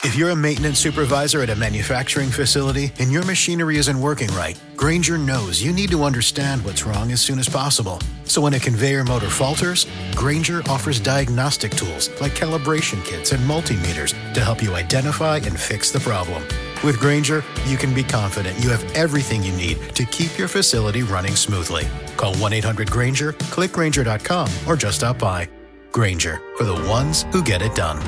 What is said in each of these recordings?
If you're a maintenance supervisor at a manufacturing facility and your machinery isn't working right, Grainger knows you need to understand what's wrong as soon as possible. So when a conveyor motor falters, Grainger offers diagnostic tools like calibration kits and multimeters to help you identify and fix the problem. With Grainger, you can be confident you have everything you need to keep your facility running smoothly. Call 1-800-GRAINGER, click Grainger.com, or just stop by. Grainger, for the ones who get it done.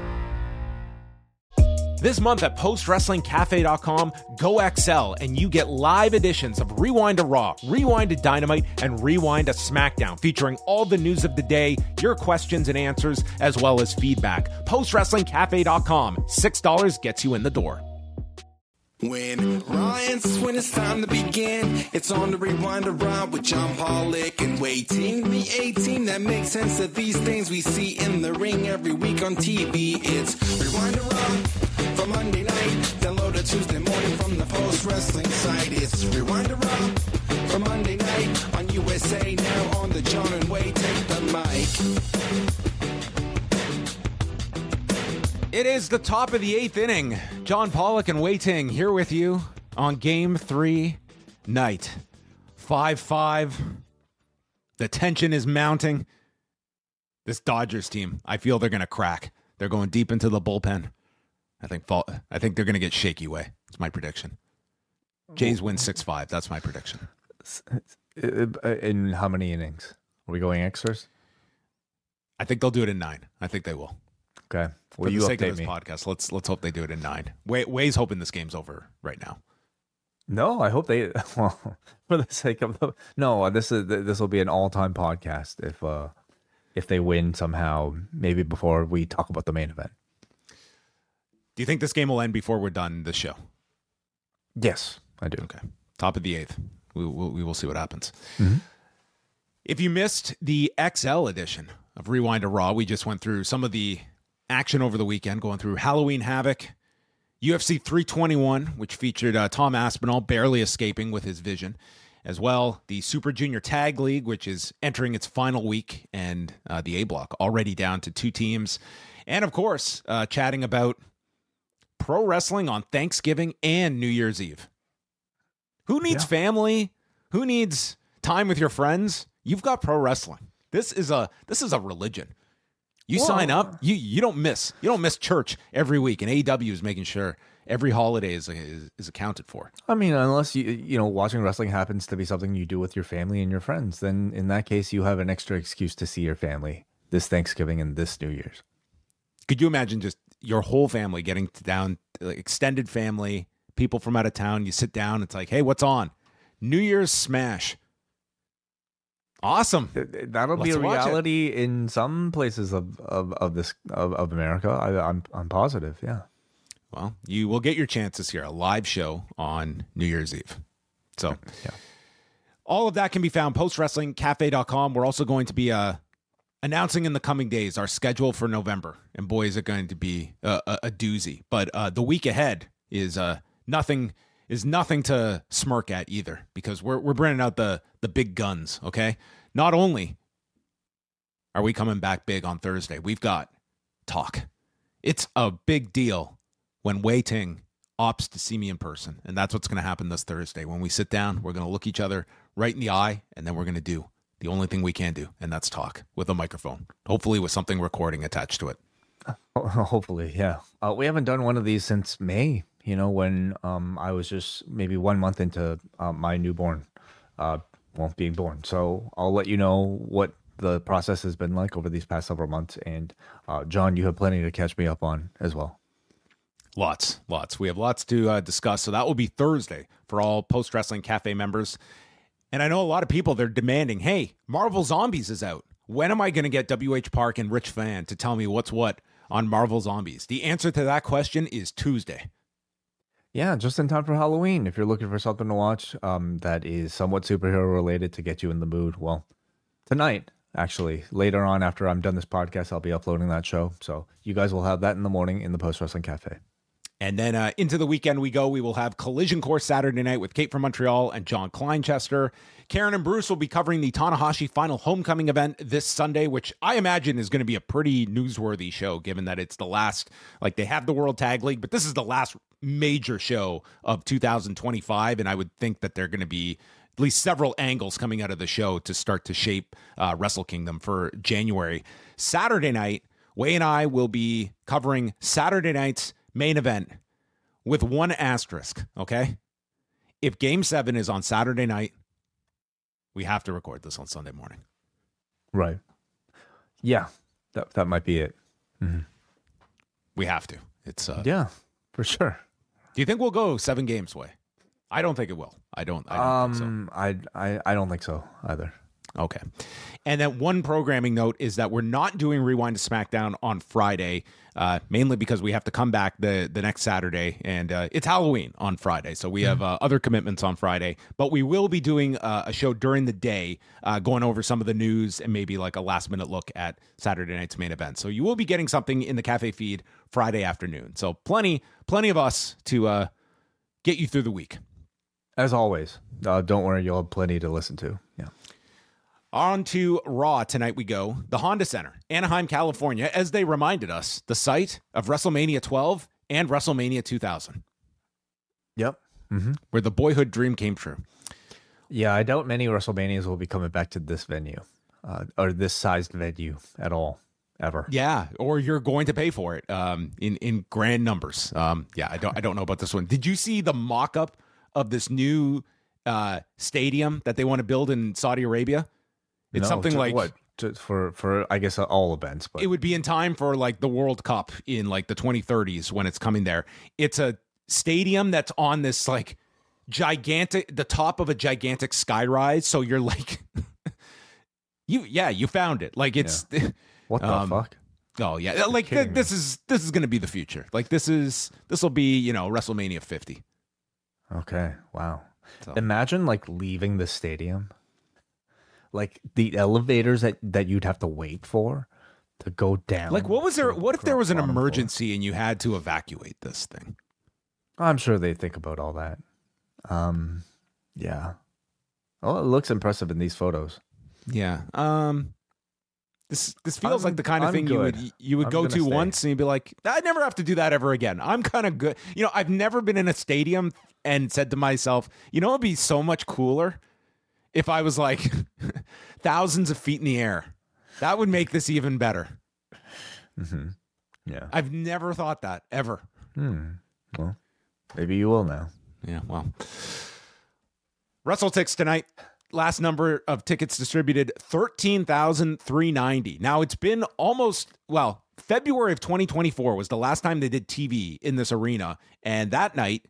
This month at PostWrestlingCafe.com, go XL and you get live editions of Rewind to Raw, Rewind to Dynamite, and Rewind to SmackDown, featuring all the news of the day, your questions and answers, as well as feedback. PostWrestlingCafe.com, $6 gets you in the door. When it's time to begin, it's on the Rewind to Raw with John Pollock and Waiting, the A-Team that makes sense of these things we see in the ring every week on TV. It's Rewind to Raw for Monday night, download it Tuesday morning from the Post Wrestling site. It's Rewind to Raw for Monday night on USA Now on the John and Wai Take the Mic. It is the top of the 8th inning. John Pollock and Wai Ting here with you on Game 3 night. 5-5. The tension is mounting. This Dodgers team, I feel they're going to crack. They're going deep into the bullpen. I think they're going to get shaky way. It's my prediction. Jays win 6-5. That's my prediction. In how many innings? Are we going extras? I think they'll do it in 9. I think they will. Okay. Well, For you the sake update of this me. podcast, let's hope they do it in 9. Wai's hoping this game's over right now. No, I hope they. Well, for the sake of this will be an all-time podcast if they win somehow. Maybe before we talk about the main event. Do you think this game will end before we're done this show? Yes, I do. Okay. Top of the 8th. We will see what happens. Mm-hmm. If you missed the XL edition of Rewind to Raw, we just went through some of the action over the weekend, going through Halloween Havoc, UFC 321, which featured Tom Aspinall barely escaping with his vision, as well the Super Junior Tag League, which is entering its final week, and the A Block already down to 2 teams. And of course, chatting about pro wrestling on Thanksgiving and New Year's Eve. Who needs family? Who needs time with your friends? You've got pro wrestling. This is a religion. You sign up, you don't miss church every week, and AEW is making sure every holiday is accounted for. I mean, unless you know watching wrestling happens to be something you do with your family and your friends, then in that case you have an extra excuse to see your family this Thanksgiving and this New Year's. Could you imagine just your whole family getting down, like extended family, people from out of town? You sit down, it's like, hey, what's on? New Year's Smash. Awesome. That'll be a reality in some places of America. I'm positive. Yeah. Well, you will get your chances here. A live show on New Year's Eve. So, yeah. All of that can be found postwrestlingcafe.com. We're also going to be announcing in the coming days our schedule for November, and boy, is it going to be a doozy. But the week ahead is nothing to smirk at either, because we're bringing out the big guns. Okay, not only are we coming back big on Thursday, we've got talk. It's a big deal when Wai Ting opts to see me in person, and that's what's going to happen this Thursday. When we sit down, we're going to look each other right in the eye, and then we're going to do the only thing we can do, and that's talk with a microphone, hopefully with something recording attached to it. Hopefully, yeah. We haven't done one of these since May. You know, when I was just maybe 1 month into my newborn, being born. So I'll let you know what the process has been like over these past several months. And John, you have plenty to catch me up on as well. Lots. We have lots to discuss. So that will be Thursday for all Post Wrestling Cafe members. And I know a lot of people, they're demanding, hey, Marvel Zombies is out. When am I going to get WH Park and Rich Fan to tell me what's what on Marvel Zombies? The answer to that question is Tuesday. Yeah, just in time for Halloween. If you're looking for something to watch that is somewhat superhero related to get you in the mood, well, tonight, actually, later on after I'm done this podcast, I'll be uploading that show. So you guys will have that in the morning in the Post Wrestling Cafe. And then into the weekend we go. We will have Collision Course Saturday night with Kate from Montreal and John Kleinchester. Karen and Bruce will be covering the Tanahashi Final Homecoming event this Sunday, which I imagine is going to be a pretty newsworthy show, given that it's the last, like they have the World Tag League, but this is the last major show of 2025. And I would think that they're going to be at least several angles coming out of the show to start to shape Wrestle Kingdom for January. Saturday night, Wai and I will be covering Saturday night's main event with one asterisk, okay? If Game 7 is on Saturday night, we have to record this on Sunday morning. Right. Yeah, that might be it. Mm-hmm. We have to. It's yeah, for sure. Do you think we'll go 7 games, Wai? I don't think it will. I don't think so. I don't think so either. Okay. And then one programming note is that we're not doing Rewind to SmackDown on Friday, mainly because we have to come back the next Saturday, and it's Halloween on Friday, so we have other commitments on Friday. But we will be doing a show during the day, going over some of the news and maybe like a last-minute look at Saturday night's main event. So you will be getting something in the Cafe feed Friday afternoon. So plenty of us to get you through the week. As always, don't worry, you'll have plenty to listen to. Yeah. On to Raw tonight we go. The Honda Center, Anaheim, California, as they reminded us, the site of WrestleMania 12 and WrestleMania 2000. Yep. Mm-hmm. Where the boyhood dream came true. Yeah, I doubt many WrestleManias will be coming back to this venue or this sized venue at all, ever. Yeah, or you're going to pay for it in grand numbers. Yeah, I don't know about this one. Did you see the mock-up of this new stadium that they want to build in Saudi Arabia? It's something like what for I guess all events, but it would be in time for like the World Cup in like the 2030s when it's coming there. It's a stadium that's on this like gigantic, the top of a gigantic skyrise. So you're like, you found it. Like it's what the fuck? Oh yeah, like this is going to be the future. Like this will be WrestleMania 50. Okay, wow. So. Imagine like leaving the stadium. Like the elevators that you'd have to wait for to go down. Like what if there was an emergency and you had to evacuate this thing? I'm sure they think about all that. Yeah. Oh, it looks impressive in these photos. Yeah. This feels like the kind of thing you would go to once and you'd be like, I never have to do that ever again. I'm kind of good. I've never been in a stadium and said to myself, it'd be so much cooler if I was like thousands of feet in the air. That would make this even better. Mm-hmm. Yeah. I've never thought that ever. Well, maybe you will now. Yeah, well. WrestleTix tonight. Last number of tickets distributed, 13,390. Now, it's been February of 2024 was the last time they did TV in this arena. And that night,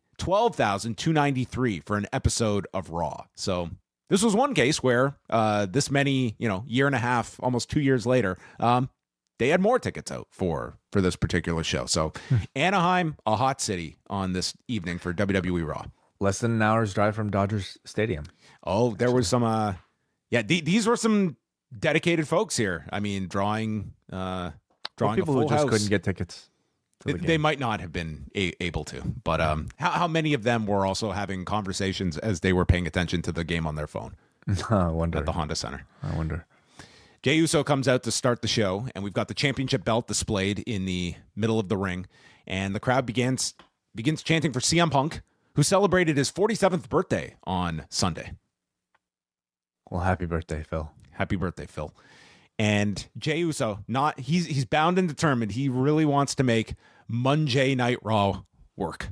12,293 for an episode of Raw. So this was one case where this many, year and a half, almost 2 years later, they had more tickets out for this particular show. So Anaheim, a hot city on this evening for WWE Raw. Less than an hour's drive from Dodgers Stadium. Oh, there was some, these were some dedicated folks here. I mean, drawing people who just couldn't get tickets. They might not have been able to, but how many of them were also having conversations as they were paying attention to the game on their phone? I wonder. At the Honda Center. I wonder. Jey Uso comes out to start the show, and we've got the championship belt displayed in the middle of the ring, and the crowd begins chanting for CM Punk, who celebrated his 47th birthday on Sunday. Well, happy birthday, Phil. Happy birthday, Phil. And Jey Uso, he's bound and determined. He really wants to make Monday Night Raw work.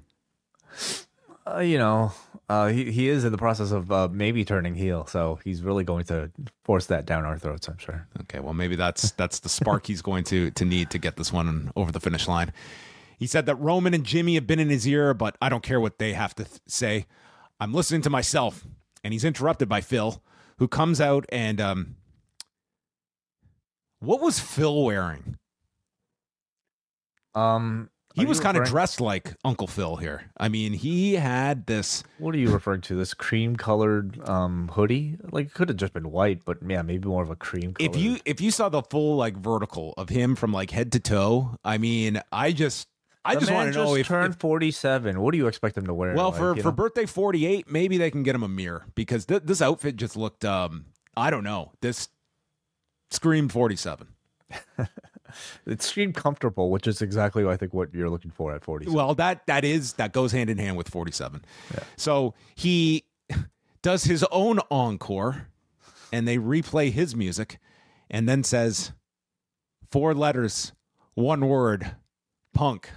He is in the process of maybe turning heel, so he's really going to force that down our throats, I'm sure. Okay, well, maybe that's the spark he's going to need to get this one over the finish line. He said that Roman and Jimmy have been in his ear, but I don't care what they have to say. I'm listening to myself. And he's interrupted by Phil, who comes out and what was Phil wearing? He was kind of dressed like Uncle Phil here. I mean, he had this. What are you referring to? This cream-colored hoodie? Like, it could have just been white, but yeah, maybe more of a cream color. If you saw the full like vertical of him from like head to toe, I mean, I I just want to know if turned 47. What do you expect him to wear? Well, for birthday 48, maybe they can get him a mirror because this outfit just looked. I don't know. This screamed 47. It screamed comfortable, which is exactly I think what you're looking for at 47. Well, that goes hand in hand with 47. Yeah. So he does his own encore, and they replay his music, and then says 4 letters, 1 word, punk.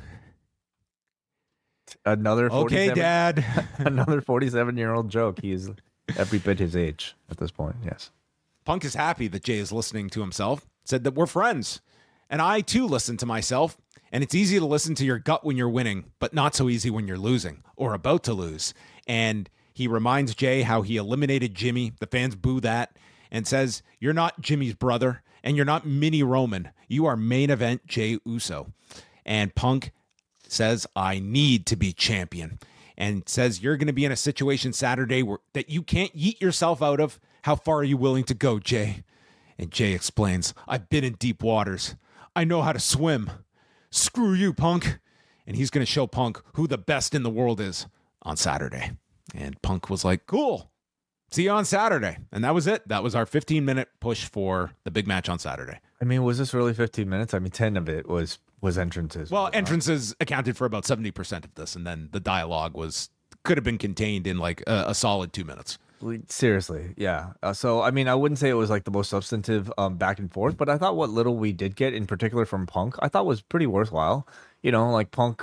Another 47, okay, Dad. Another 47-year-old joke. He is every bit his age at this point. Yes. Punk is happy that Jay is listening to himself. Said that we're friends, and I too listen to myself. And it's easy to listen to your gut when you're winning, but not so easy when you're losing or about to lose. And he reminds Jay how he eliminated Jimmy. The fans boo that and says, "You're not Jimmy's brother, and you're not Mini Roman. You are main event Jay Uso." And Punk says, "I need to be champion," and says, "You're going to be in a situation Saturday that you can't yeet yourself out of. How far are you willing to go, Jay?" And Jay explains, "I've been in deep waters. I know how to swim. Screw you, Punk." And he's going to show Punk who the best in the world is on Saturday. And Punk was like, "Cool. See you on Saturday." And that was it. That was our 15-minute push for the big match on Saturday. I mean, was this really 15 minutes? I mean, 10 of it was entrances. Well, entrances accounted for about 70% of this. And then the dialogue could have been contained in like a solid 2 minutes. Seriously, yeah. So, I mean, I wouldn't say it was like the most substantive back and forth, but I thought what little we did get, in particular from Punk, I thought was pretty worthwhile. You know, like Punk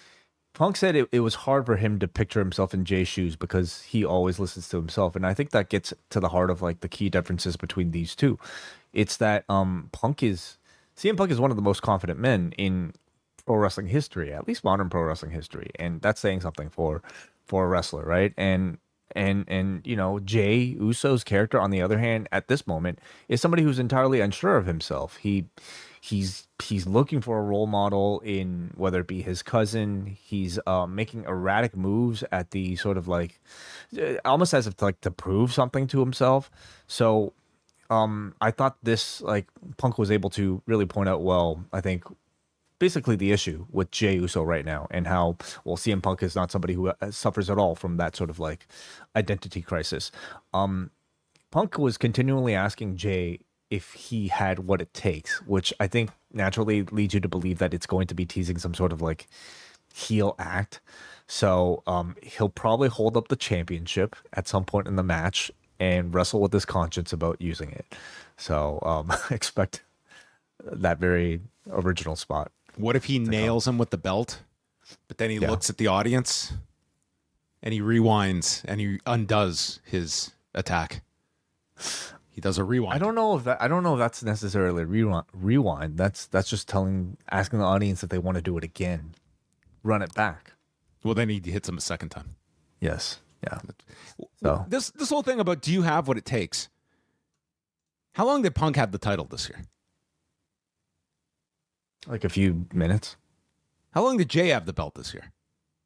said it was hard for him to picture himself in Jay's shoes because he always listens to himself. And I think that gets to the heart of like the key differences between these two. It's that CM Punk is one of the most confident men in pro wrestling history, at least modern pro wrestling history. And that's saying something for a wrestler, right? And you know, Jay Uso's character, on the other hand, at this moment, is somebody who's entirely unsure of himself. He's looking for a role model in whether it be his cousin. He's making erratic moves at the sort of like almost as if to prove something to himself. So I thought this, like, Punk was able to really point out well, I think, basically the issue with Jay Uso right now, and how, well, CM Punk is not somebody who suffers at all from that sort of like identity crisis. Punk was continually asking Jay if he had what it takes, which I think naturally leads you to believe that it's going to be teasing some sort of like heel act. So he'll probably hold up the championship at some point in the match and wrestle with his conscience about using it. So expect that very original spot. What if he nails him with the belt, but then he looks at the audience and he rewinds and he undoes his attack? He does a rewind. I don't know if that's necessarily rewind. That's just asking the audience if they want to do it again. Run it back. Well, then he hits him a second time. Yes. Yeah. So this whole thing about, do you have what it takes? How long did Punk have the title this year? Like a few minutes. How long did Jay have the belt this year?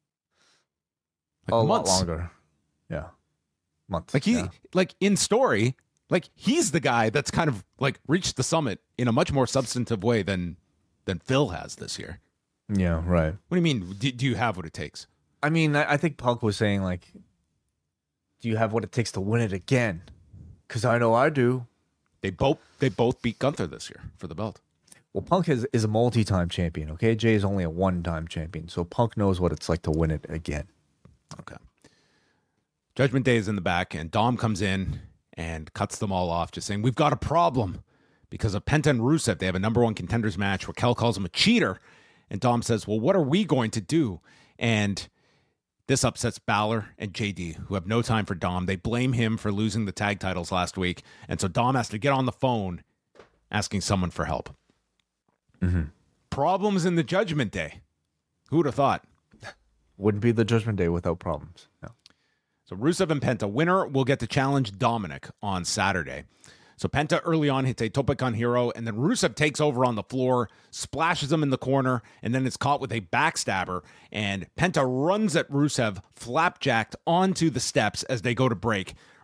Like months. A lot longer. Yeah. Months. Like in story, like he's the guy that's kind of like reached the summit in a much more substantive way than Phil has this year. Yeah, right. What do you mean? Do you have what it takes? I mean, I think Punk was saying, like, do you have what it takes to win it again? Because I know I do. They both beat Gunther this year for the belt. Well, Punk is a multi-time champion, okay? Jay is only a one-time champion, so Punk knows what it's like to win it again. Okay. Judgment Day is in the back, and Dom comes in and cuts them all off, just saying, "We've got a problem because of Penta and Rusev. They have a number 1 contenders match. Raquel calls him a cheater." And Dom says, "Well, what are we going to do?" And this upsets Balor and JD, who have no time for Dom. They blame him for losing the tag titles last week. And so Dom has to get on the phone asking someone for help. Mm-hmm. Problems in the Judgment Day. Who would have thought? Wouldn't be the Judgment Day without problems. No. So Rusev and Penta, winner will get to challenge Dominic on Saturday. So Penta early on hits a Tope con Hero, and then Rusev takes over on the floor, splashes him in the corner, and then is caught with a backstabber. And Penta runs at Rusev, flapjacked onto the steps as they go to break.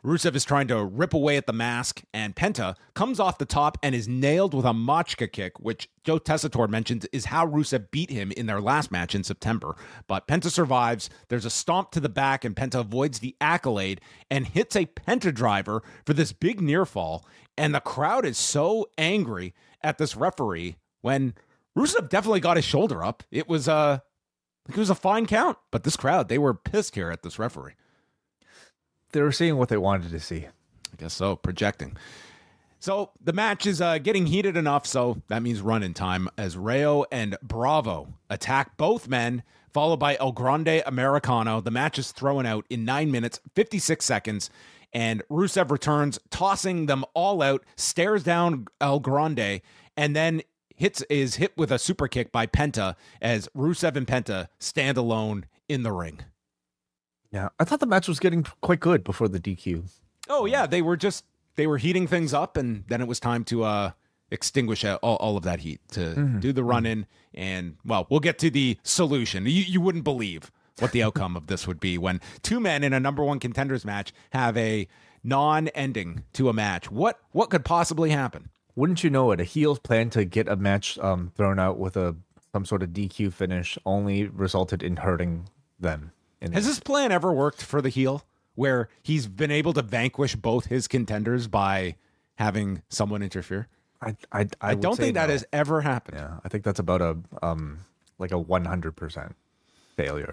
Rusev is trying to rip away at the mask, and Penta comes off the top and is nailed with a Machka kick, which Joe Tessitore mentions is how Rusev beat him in their last match in September. But Penta survives. There's a stomp to the back, and Penta avoids the accolade and hits a Penta driver for this big near fall. And the crowd is so angry at this referee when Rusev definitely got his shoulder up. It was a fine count, but this crowd, they were pissed here at this referee. They were seeing what they wanted to see. I guess so, projecting. So the match is getting heated enough, so that means run-in time as Rayo and Bravo attack both men, followed by El Grande Americano. The match is thrown out in 9 minutes, 56 seconds, and Rusev returns, tossing them all out, stares down El Grande, and then is hit with a super kick by Penta as Rusev and Penta stand alone in the ring. Yeah, I thought the match was getting quite good before the DQ. Oh, yeah, they were heating things up, and then it was time to extinguish all of that heat, to do the run-in, and, well, we'll get to the solution. You wouldn't believe what the outcome of this would be when two men in a number one contenders match have a non-ending to a match. What could possibly happen? Wouldn't you know it? A heel's plan to get a match thrown out with some sort of DQ finish only resulted in hurting them. Has this plan ever worked for the heel, where he's been able to vanquish both his contenders by having someone interfere? I don't think that has ever happened. Yeah, I think that's about a 100% failure.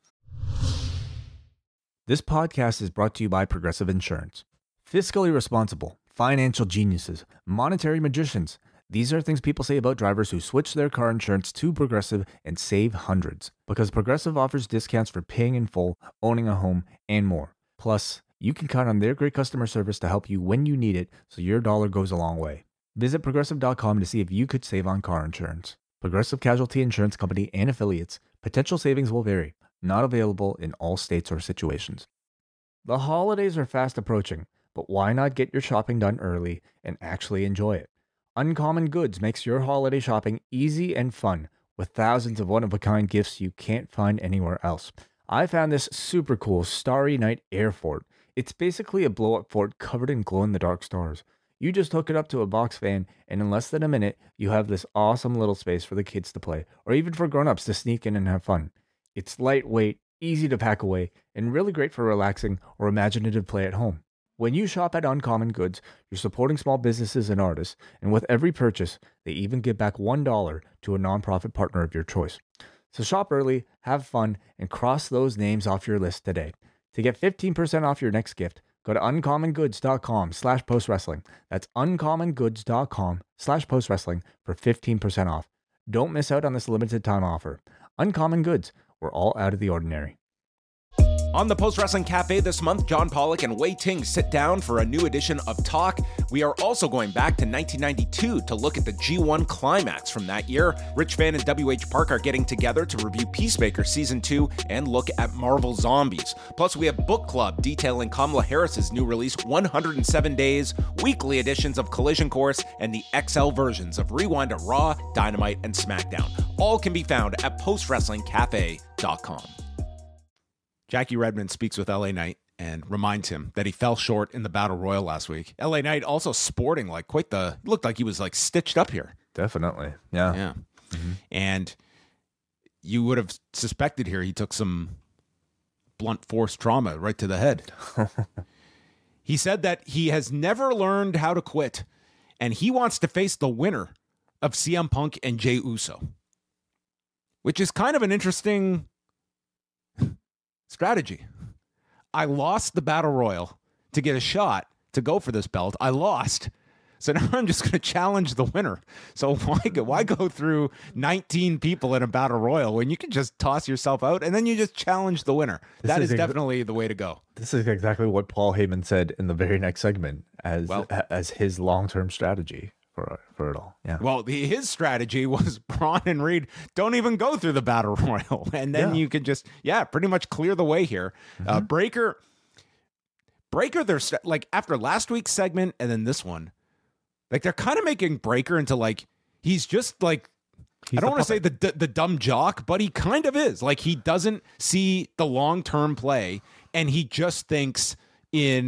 This podcast is brought to you by Progressive Insurance. Fiscally responsible, financial geniuses, monetary magicians. These are things people say about drivers who switch their car insurance to Progressive and save hundreds. Because Progressive offers discounts for paying in full, owning a home, and more. Plus, you can count on their great customer service to help you when you need it, so your dollar goes a long way. Visit Progressive.com to see if you could save on car insurance. Progressive Casualty Insurance Company and affiliates. Potential savings will vary. Not available in all states or situations. The holidays are fast approaching, but why not get your shopping done early and actually enjoy it? Uncommon Goods makes your holiday shopping easy and fun with thousands of one-of-a-kind gifts you can't find anywhere else. I found this super cool Starry Night Air Fort. It's basically a blow-up fort covered in glow-in-the-dark stars. You just hook it up to a box fan, and in less than a minute, you have this awesome little space for the kids to play, or even for grown-ups to sneak in and have fun. It's lightweight, easy to pack away, and really great for relaxing or imaginative play at home. When you shop at Uncommon Goods, you're supporting small businesses and artists, and with every purchase, they even give back $1 to a nonprofit partner of your choice. So shop early, have fun, and cross those names off your list today. To get 15% off your next gift, go to uncommongoods.com/postwrestling. That's uncommongoods.com/postwrestling for 15% off. Don't miss out on this limited time offer. Uncommon Goods, we're all out of the ordinary. On the Post Wrestling Cafe this month, John Pollock and Wei Ting sit down for a new edition of Talk. We are also going back to 1992 to look at the G1 climax from that year. Rich Vann and WH Park are getting together to review Peacemaker Season 2 and look at Marvel Zombies. Plus, we have Book Club detailing Kamala Harris's new release, 107 Days, weekly editions of Collision Course, and the XL versions of Rewind to Raw, Dynamite, and SmackDown. All can be found at postwrestlingcafe.com. Jackie Redmond speaks with LA Knight and reminds him that he fell short in the Battle Royal last week. LA Knight also sporting like looked like he was like stitched up here. Definitely. Yeah. Yeah. Mm-hmm. And you would have suspected here he took some blunt force trauma right to the head. He said that he has never learned how to quit, and he wants to face the winner of CM Punk and Jey Uso, which is kind of an interesting strategy. I lost the Battle Royal to get a shot to go for this belt. I lost. So now I'm just going to challenge the winner. So why go through 19 people in a Battle Royal when you can just toss yourself out and then you just challenge the winner? That is definitely the way to go. This is exactly what Paul Heyman said in the very next segment as his long-term strategy for it all. Yeah. Well, his strategy was Braun and Reed don't even go through the Battle Royal, and then you can just pretty much clear the way here. Mm-hmm. Breaker, they're like after last week's segment and then this one, like they're kind of making Breaker into like he's just like I don't want to say the dumb jock, but he kind of is. Like he doesn't see the long-term play, and he just thinks in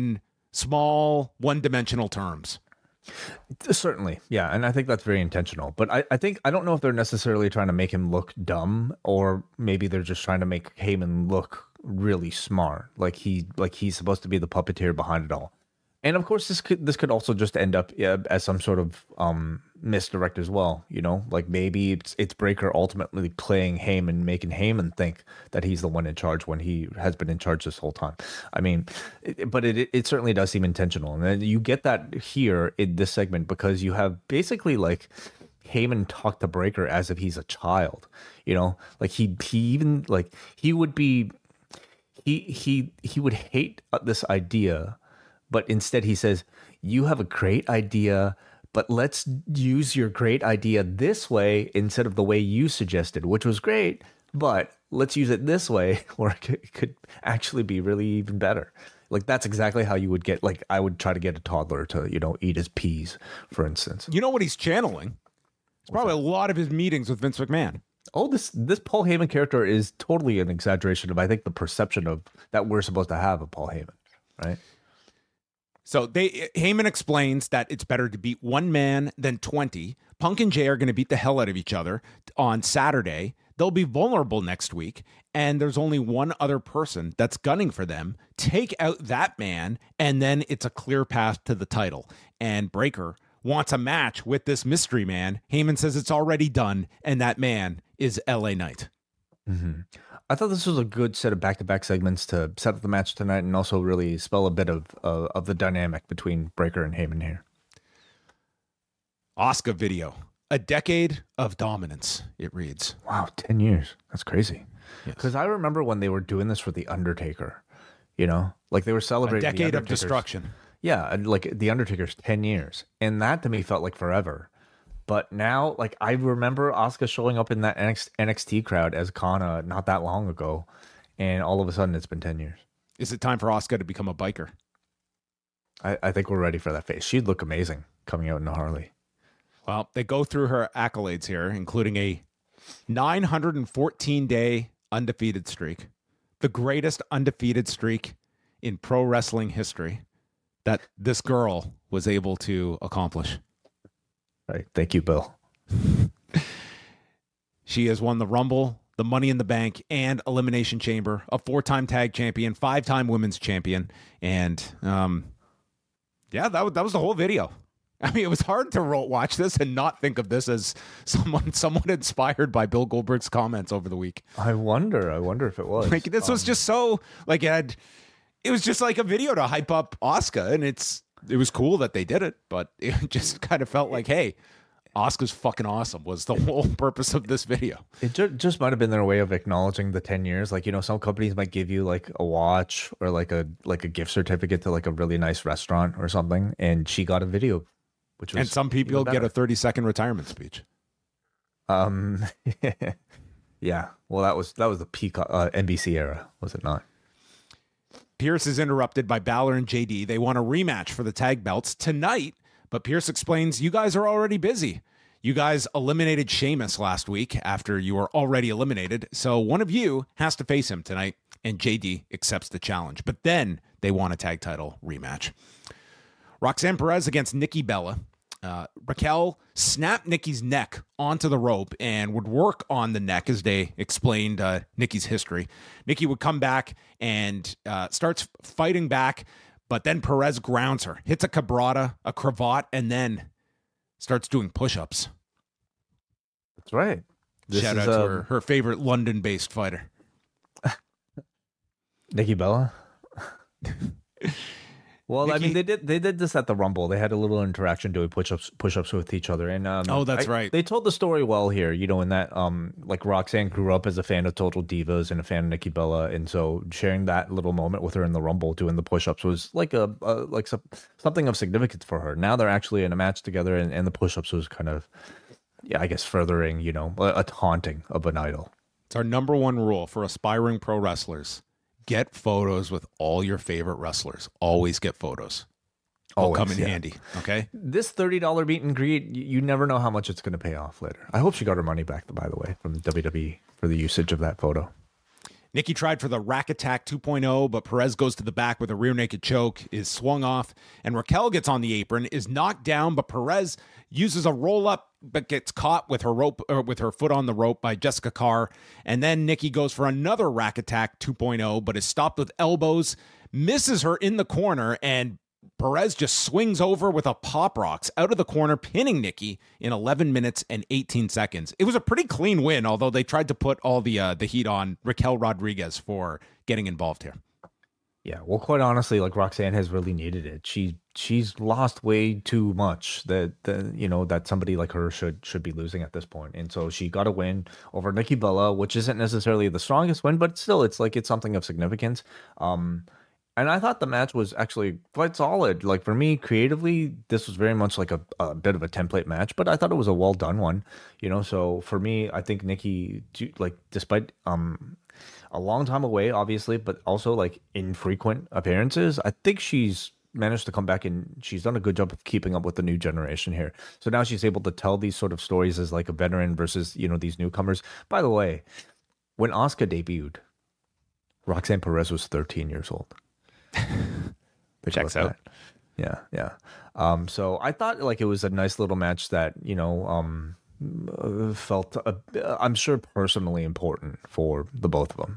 small, one-dimensional terms. Certainly, yeah, and I think that's very intentional. But I don't know if they're necessarily trying to make him look dumb, or maybe they're just trying to make Heyman look really smart, like he's supposed to be the puppeteer behind it all. And of course, this could also just end up as some sort of misdirect as well. You know, like maybe it's Breakker ultimately playing Heyman, making Heyman think that he's the one in charge when he has been in charge this whole time. I mean, but it certainly does seem intentional, and then you get that here in this segment because you have basically like Heyman talk to Breakker as if he's a child. You know, like he even like he would be he would hate this idea. But instead he says, you have a great idea, but let's use your great idea this way instead of the way you suggested, which was great, but let's use it this way or it could actually be really even better. Like, that's exactly how you would get, like, I would try to get a toddler to, you know, eat his peas, for instance. You know what he's channeling? It's probably a lot of his meetings with Vince McMahon. Oh, this Paul Heyman character is totally an exaggeration of, I think, the perception of that we're supposed to have of Paul Heyman, right? So Heyman explains that it's better to beat one man than 20. Punk and Jay are going to beat the hell out of each other on Saturday. They'll be vulnerable next week, and there's only one other person that's gunning for them. Take out that man, and then it's a clear path to the title. And Breakker wants a match with this mystery man. Heyman says it's already done, and that man is LA Knight. Mm-hmm. I thought this was a good set of back-to-back segments to set up the match tonight and also really spell a bit of the dynamic between Breakker and Heyman here. Asuka video. A decade of dominance, it reads. Wow, 10 years. That's crazy. Yes. Because I remember when they were doing this for The Undertaker, you know? Like they were celebrating a decade of destruction. Yeah, and like The Undertaker's 10 years. And that to me felt like forever. But now, like, I remember Asuka showing up in that NXT crowd as Kana not that long ago, and all of a sudden it's been 10 years. Is it time for Asuka to become a biker? I think we're ready for that phase. She'd look amazing coming out in a Harley. Well, they go through her accolades here, including a 914-day undefeated streak, the greatest undefeated streak in pro wrestling history that this girl was able to accomplish. Right. Thank you, Bill. She has won the Rumble, the Money in the Bank, and Elimination Chamber, a 4-time tag champion, 5-time women's champion. And yeah, that was the whole video. I mean, it was hard to watch this and not think of this as somewhat inspired by Bill Goldberg's comments over the week. I wonder if it was. Like, this was just so, like, it was just like a video to hype up Asuka, and it was cool that they did it, but it just kind of felt like, hey, Asuka's fucking awesome was the whole purpose of this video. It just might have been their way of acknowledging the 10 years. Like, you know, some companies might give you like a watch or like a gift certificate to like a really nice restaurant or something. And she got a video, which was, and some people get a 30-second retirement speech. Yeah. Well, that was the peak NBC era, was it not? Pierce is interrupted by Balor and JD. They want a rematch for the tag belts tonight, but Pierce explains, you guys are already busy. You guys eliminated Sheamus last week after you were already eliminated, so one of you has to face him tonight, and JD accepts the challenge. But then they want a tag title rematch. Roxanne Perez against Nikki Bella. Raquel snapped Nikki's neck onto the rope and would work on the neck as they explained Nikki's history. Nikki would come back and starts fighting back, but then Perez grounds her, hits a cabrata, a cravat, and then starts doing push-ups. That's right. Shout out to her favorite London-based fighter. Nikki Bella? Well, Nikki, I mean, they did this at the Rumble. They had a little interaction doing push-ups with each other, and oh, that's right. They told the story well here, you know, in that like Roxanne grew up as a fan of Total Divas and a fan of Nikki Bella, and so sharing that little moment with her in the Rumble doing the push-ups was like something of significance for her. Now they're actually in a match together, and the push-ups was kind of, yeah, I guess furthering, you know, a taunting of an idol. It's our number one rule for aspiring pro wrestlers. Get photos with all your favorite wrestlers. Always get photos. Always come in handy. Okay. This $30 meet and greet, you never know how much it's going to pay off later. I hope she got her money back, by the way, from WWE for the usage of that photo. Nikki tried for the rack attack 2.0, but Perez goes to the back with a rear naked choke, is swung off, and Raquel gets on the apron, is knocked down, but Perez uses a roll up, but gets caught with her rope with her foot on the rope by Jessica Carr. And then Nikki goes for another rack attack 2.0, but is stopped with elbows, misses her in the corner, and Perez just swings over with a pop rocks out of the corner, pinning Nikki in 11 minutes and 18 seconds. It was a pretty clean win, although they tried to put all the heat on Raquel Rodriguez for getting involved here. Yeah, well, quite honestly, like Roxanne has really needed it. She's lost way too much that somebody like her should be losing at this point. And so she got a win over Nikki Bella, which isn't necessarily the strongest win, but still it's something of significance. And I thought the match was actually quite solid. Like for me, creatively, this was very much like a bit of a template match, but I thought it was a well done one. So for me, I think Nikki, like despite a long time away, obviously, but also like infrequent appearances, I think she's managed to come back and she's done a good job of keeping up with the new generation here. So now she's able to tell these sort of stories as like a veteran versus these newcomers. By the way, when Asuka debuted, Roxanne Perez was 13 years old. Checks out. Yeah. So I thought like it was a nice little match that felt I'm sure personally important for the both of them.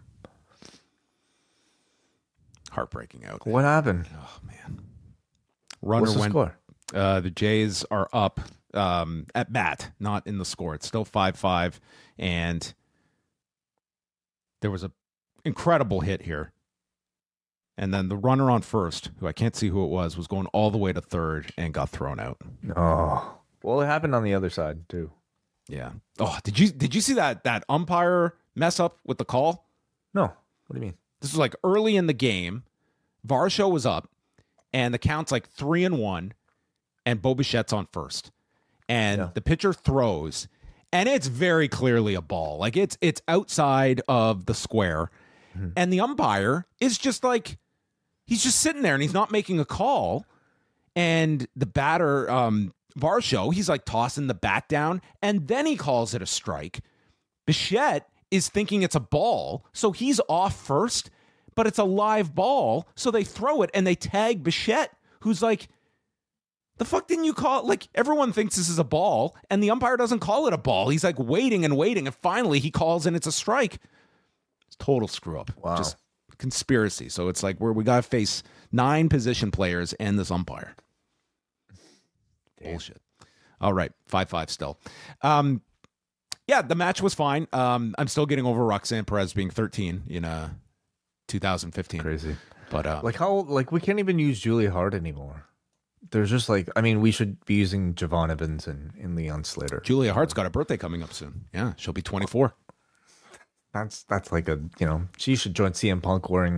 Heartbreaking out. What happened? Oh man. Runner What's the score? The Jays are up at bat, not in the score. It's still 5-5, and there was a incredible hit here. And then the runner on first, who I can't see who it was going all the way to third and got thrown out. Oh, well, it happened on the other side too. Yeah. Oh, did you see that umpire mess up with the call? No. What do you mean? This was like early in the game. Varsho was up, and the count's like 3-1, and Bo Bichette's on first. And the pitcher throws, and it's very clearly a ball. Like it's outside of the square. Mm-hmm. And the umpire is just like, he's just sitting there and he's not making a call. And the batter, Varsho, he's like tossing the bat down, and then he calls it a strike. Bichette is thinking it's a ball, so he's off first, but it's a live ball, so they throw it and they tag Bichette, who's like, the fuck didn't you call it? Like, everyone thinks this is a ball, and the umpire doesn't call it a ball. He's like waiting, and finally he calls and it's a strike. It's total screw up. Wow. Just conspiracy. So it's like we got to face 9 position players and this umpire. Bullshit. All right, 5-5 still. Yeah, the match was fine. I'm still getting over Roxanne Perez being 13 in 2015. Crazy. But we can't even use Julia Hart anymore. There's just we should be using Javon Evans and Leon Slater. Julia Hart's got a birthday coming up soon. Yeah, she'll be 24. That's like she should join CM Punk wearing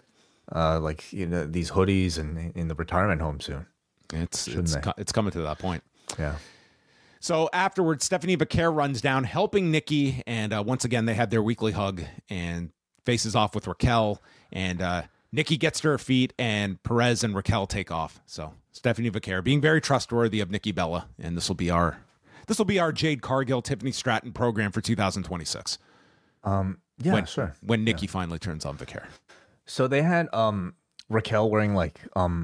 these hoodies and in the retirement home soon. It's coming to that point. Yeah. So afterwards, Stephanie Vaquer runs down, helping Nikki, and once again they have their weekly hug and faces off with Raquel, and Nikki gets to her feet, and Perez and Raquel take off. So Stephanie Vaquer being very trustworthy of Nikki Bella, and this will be our Jade Cargill, Tiffany Stratton program for 2026. Sure. When Nikki finally turns on Vaquer. So they had Raquel wearing like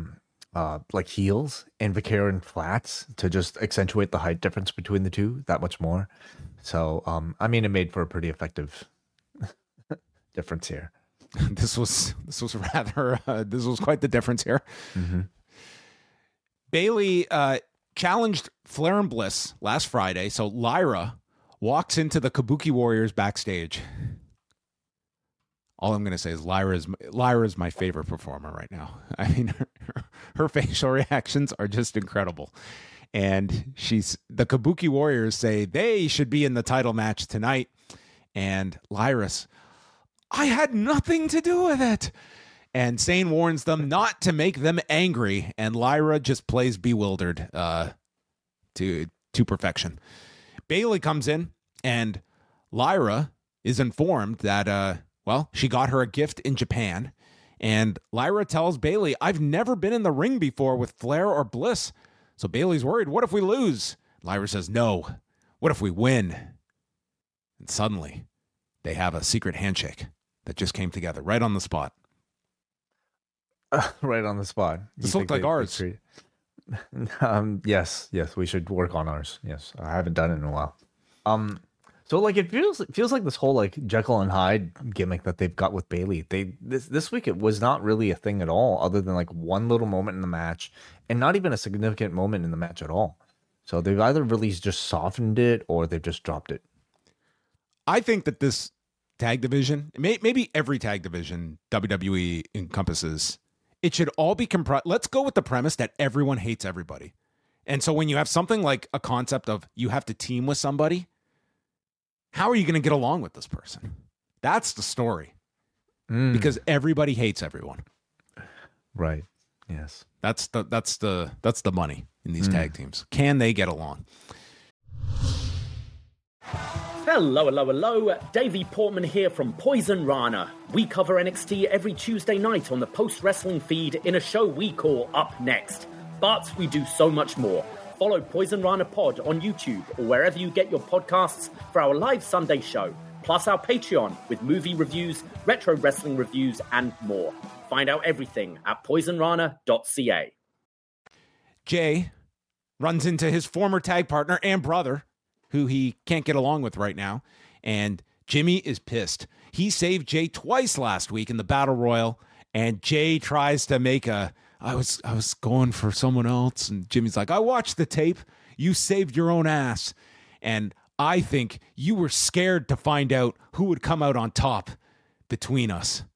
heels and Vaquer in flats to just accentuate the height difference between the two that much more. So it made for a pretty effective difference here. This was rather this was quite the difference here. Mm-hmm. Bayley challenged Flair and Bliss last Friday, so Lyra walks into the Kabuki Warriors backstage. All I'm going to say is Lyra is my favorite performer right now. I mean, her facial reactions are just incredible. And the Kabuki Warriors say they should be in the title match tonight. And Lyra's, I had nothing to do with it. And Sane warns them not to make them angry. And Lyra just plays bewildered to perfection. Bayley comes in, and Lyra is informed that, she got her a gift in Japan. And Lyra tells Bayley, I've never been in the ring before with Flair or Bliss. So Bayley's worried, what if we lose? Lyra says, no. What if we win? And suddenly, they have a secret handshake. that just came together right on the spot. Right on the spot. This looked like ours. Yes, we should work on ours. Yes, I haven't done it in a while. So like it feels like this whole like Jekyll and Hyde gimmick that they've got with Bayley. This week it was not really a thing at all, other than like one little moment in the match, and not even a significant moment in the match at all. So they've either really just softened it or they've just dropped it. I think that this tag division, maybe every tag division WWE encompasses, it should all be compressed. Let's go with the premise that everyone hates everybody. And so when you have something like a concept of you have to team with somebody, how are you going to get along with this person? That's the story. Because everybody hates everyone. Right. Yes. That's the money in these tag teams. Can they get along? Hello. Davey Portman here from Poison Rana. We cover NXT every Tuesday night on the Post Wrestling feed in a show we call Up Next. But we do so much more. Follow Poison Rana Pod on YouTube or wherever you get your podcasts for our live Sunday show, plus our Patreon with movie reviews, retro wrestling reviews, and more. Find out everything at poisonrana.ca. Jay runs into his former tag partner and brother, who he can't get along with right now, and Jimmy is pissed. He saved Jay twice last week in the Battle Royal, and Jay tries to make I was going for someone else, and Jimmy's like, I watched the tape. You saved your own ass. And I think you were scared to find out who would come out on top between us.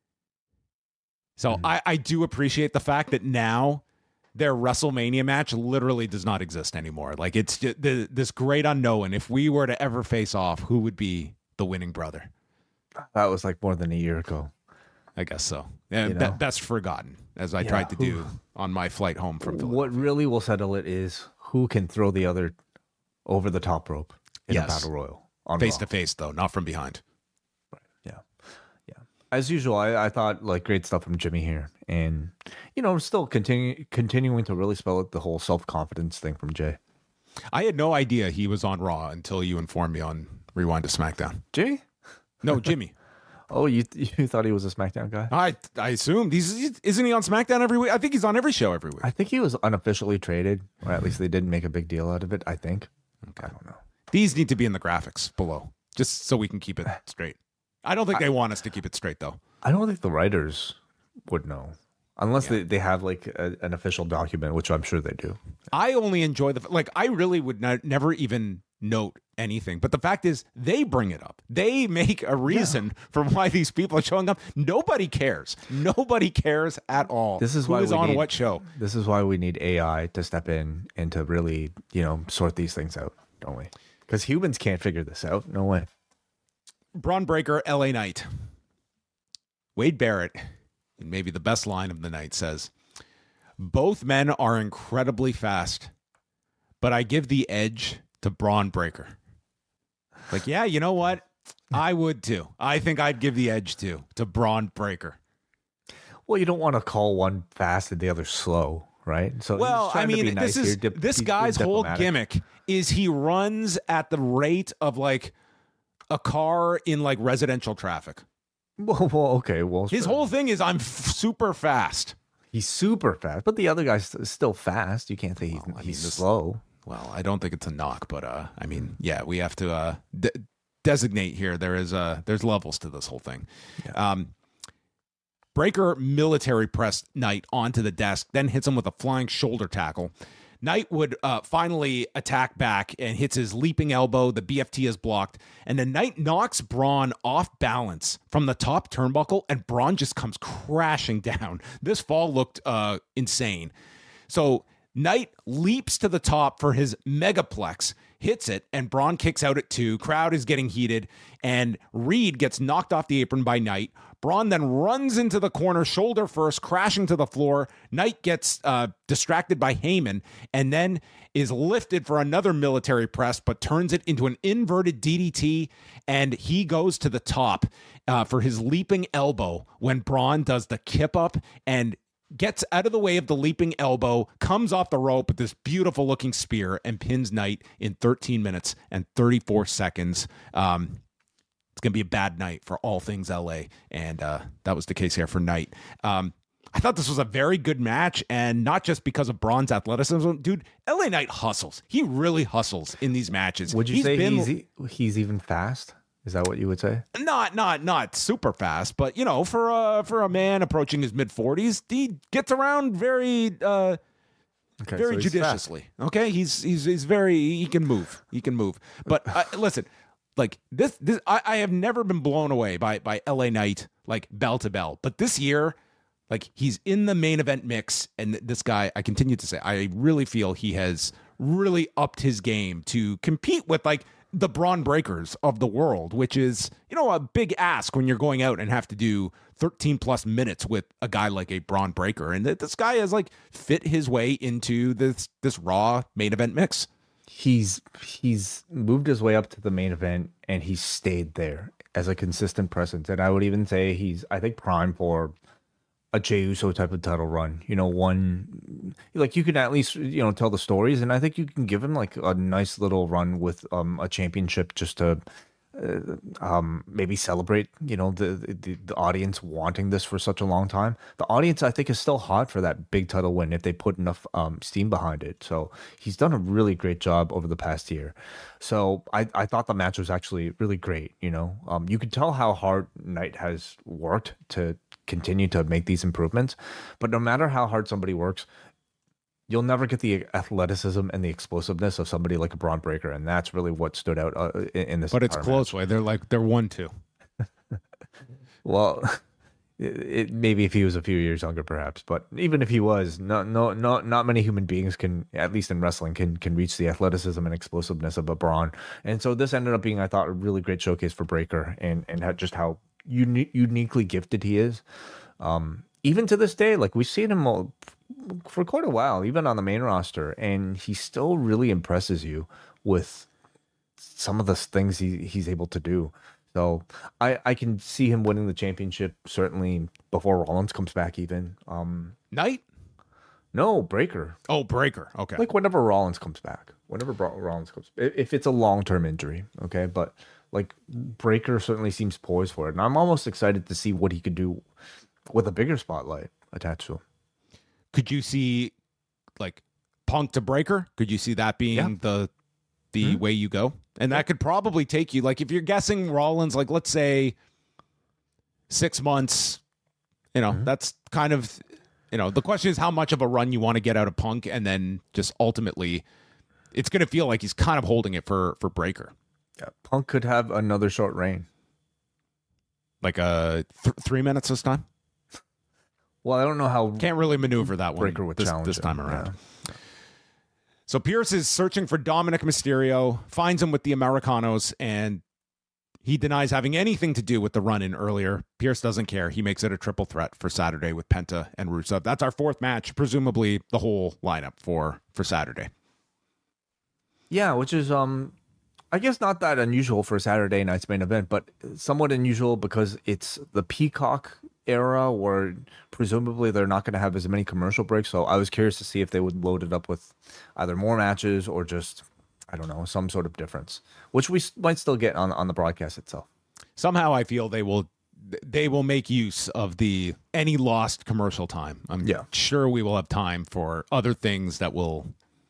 So I do appreciate the fact that now their WrestleMania match literally does not exist anymore. Like, it's just this great unknown. If we were to ever face off, who would be the winning brother? That was like more than a year ago. I guess so. And best forgotten, as I tried to do on my flight home from Philadelphia. What really will settle it is who can throw the other over the top rope in a battle royal. Face to face, though, not from behind. Right. Yeah. As usual, I thought like great stuff from Jimmy here, and still continuing to really spell out the whole self-confidence thing from Jay. I had no idea he was on Raw until you informed me on Rewind to SmackDown. Jimmy? No, Jimmy. Oh, you thought he was a SmackDown guy? I assumed. Isn't he on SmackDown every week? I think he's on every show every week. I think he was unofficially traded, or at least they didn't make a big deal out of it, I think. Okay. I don't know. These need to be in the graphics below, just so we can keep it straight. I don't think they want us to keep it straight, though. I don't think the writers would know. Unless they have like an official document, which I'm sure they do. I only enjoy I really would never even note anything. But the fact is, they bring it up. They make a reason for why these people are showing up. Nobody cares. Nobody cares at all. This is why who is on what show. This is why we need AI to step in and to really, sort these things out, don't we? Because humans can't figure this out. No way. Braun Breaker, LA Knight. Wade Barrett, and maybe the best line of the night, says, both men are incredibly fast, but I give the edge to Braun Breaker. Like, yeah, you know what? I would too. I think I'd give the edge to Braun Breaker. Well, you don't want to call one fast and the other slow, right? So this guy's whole gimmick is he runs at the rate of like a car in like residential traffic. Well, okay. Well, his whole thing is I'm super fast. He's super fast, but the other guy's still fast. You can't say he's slow. Well, I don't think it's a knock, but we have to designate here. There's levels to this whole thing. Yeah. Breaker military pressed Knight onto the desk, then hits him with a flying shoulder tackle. Knight would finally attack back and hits his leaping elbow. The BFT is blocked. And then Knight knocks Braun off balance from the top turnbuckle, and Braun just comes crashing down. This fall looked insane. So Knight leaps to the top for his megaplex, hits it, and Braun kicks out at 2. Crowd is getting heated, and Reed gets knocked off the apron by Knight. Braun then runs into the corner, shoulder first, crashing to the floor. Knight gets distracted by Heyman, and then is lifted for another military press, but turns it into an inverted DDT, and he goes to the top for his leaping elbow when Braun does the kip up and gets out of the way of the leaping elbow, comes off the rope with this beautiful looking spear, and pins Knight in 13 minutes and 34 seconds. It's going to be a bad night for all things LA. And that was the case here for Knight. I thought this was a very good match, and not just because of Braun's athleticism. Dude, LA Knight hustles. He really hustles in these matches. Would you say he's even fast? Is that what you would say? Not super fast, but for a man approaching his mid-40s, he gets around very very judiciously. Fast. Okay, he's very, he can move. But listen, like this I have never been blown away by LA Knight like bell to bell, but this year, like, he's in the main event mix, and this guy, I continue to say, I really feel he has really upped his game to compete with, like, the Braun Breakers of the world, which is, a big ask when you're going out and have to do 13 plus minutes with a guy like a Braun Breaker. And this guy has, like, fit his way into this Raw main event mix. He's moved his way up to the main event, and he's stayed there as a consistent presence. And I would even say he's, I think, prime for a Jey Uso type of title run, one like you can at least tell the stories, and I think you can give him like a nice little run with a championship just to maybe celebrate the audience wanting this for such a long time. The audience, I think, is still hot for that big title win if they put enough steam behind it. So he's done a really great job over the past year. So I thought the match was actually really great. You could tell how hard Knight has worked to continue to make these improvements, but no matter how hard somebody works, you'll never get the athleticism and the explosiveness of somebody like a Braun Breaker, and that's really what stood out in this. But it's close way. They're 1-2. Well, it maybe if he was a few years younger, perhaps. But even if he was, not many human beings can, at least in wrestling, can reach the athleticism and explosiveness of a Braun. And so this ended up being, I thought, a really great showcase for Breaker, and just how uniquely gifted he is. Even to this day, like, we've seen him for quite a while, even on the main roster, and he still really impresses you with some of the things he's able to do. So I can see him winning the championship certainly before Rollins comes back even. Knight? No, Breaker. Oh, Breaker. Okay. Like whenever Rollins comes back. If it's a long-term injury, okay? But like Breaker certainly seems poised for it. And I'm almost excited to see what he could do with a bigger spotlight attached to him. Could you see like Punk to Breaker? Could you see that being the way you go? And that could probably take you, like, if you're guessing Rollins, like, let's say 6 months, that's kind of, the question is how much of a run you want to get out of Punk, and then just ultimately it's going to feel like he's kind of holding it for Breaker. Yeah, Punk could have another short reign. Like 3 minutes this time? Well, I don't know how. Can't really maneuver that one Breaker would challenge this time around. Yeah. So Pierce is searching for Dominic Mysterio, finds him with the Americanos, and he denies having anything to do with the run-in earlier. Pierce doesn't care. He makes it a triple threat for Saturday with Penta and Rusev. That's our fourth match, presumably the whole lineup for Saturday. Yeah, which is I guess not that unusual for Saturday night's main event, but somewhat unusual because it's the Peacock era where presumably they're not going to have as many commercial breaks. So I was curious to see if they would load it up with either more matches or just, I don't know, some sort of difference, which we might still get on the broadcast itself. Somehow I feel they will make use of any lost commercial time. I'm sure we will have time for other things that will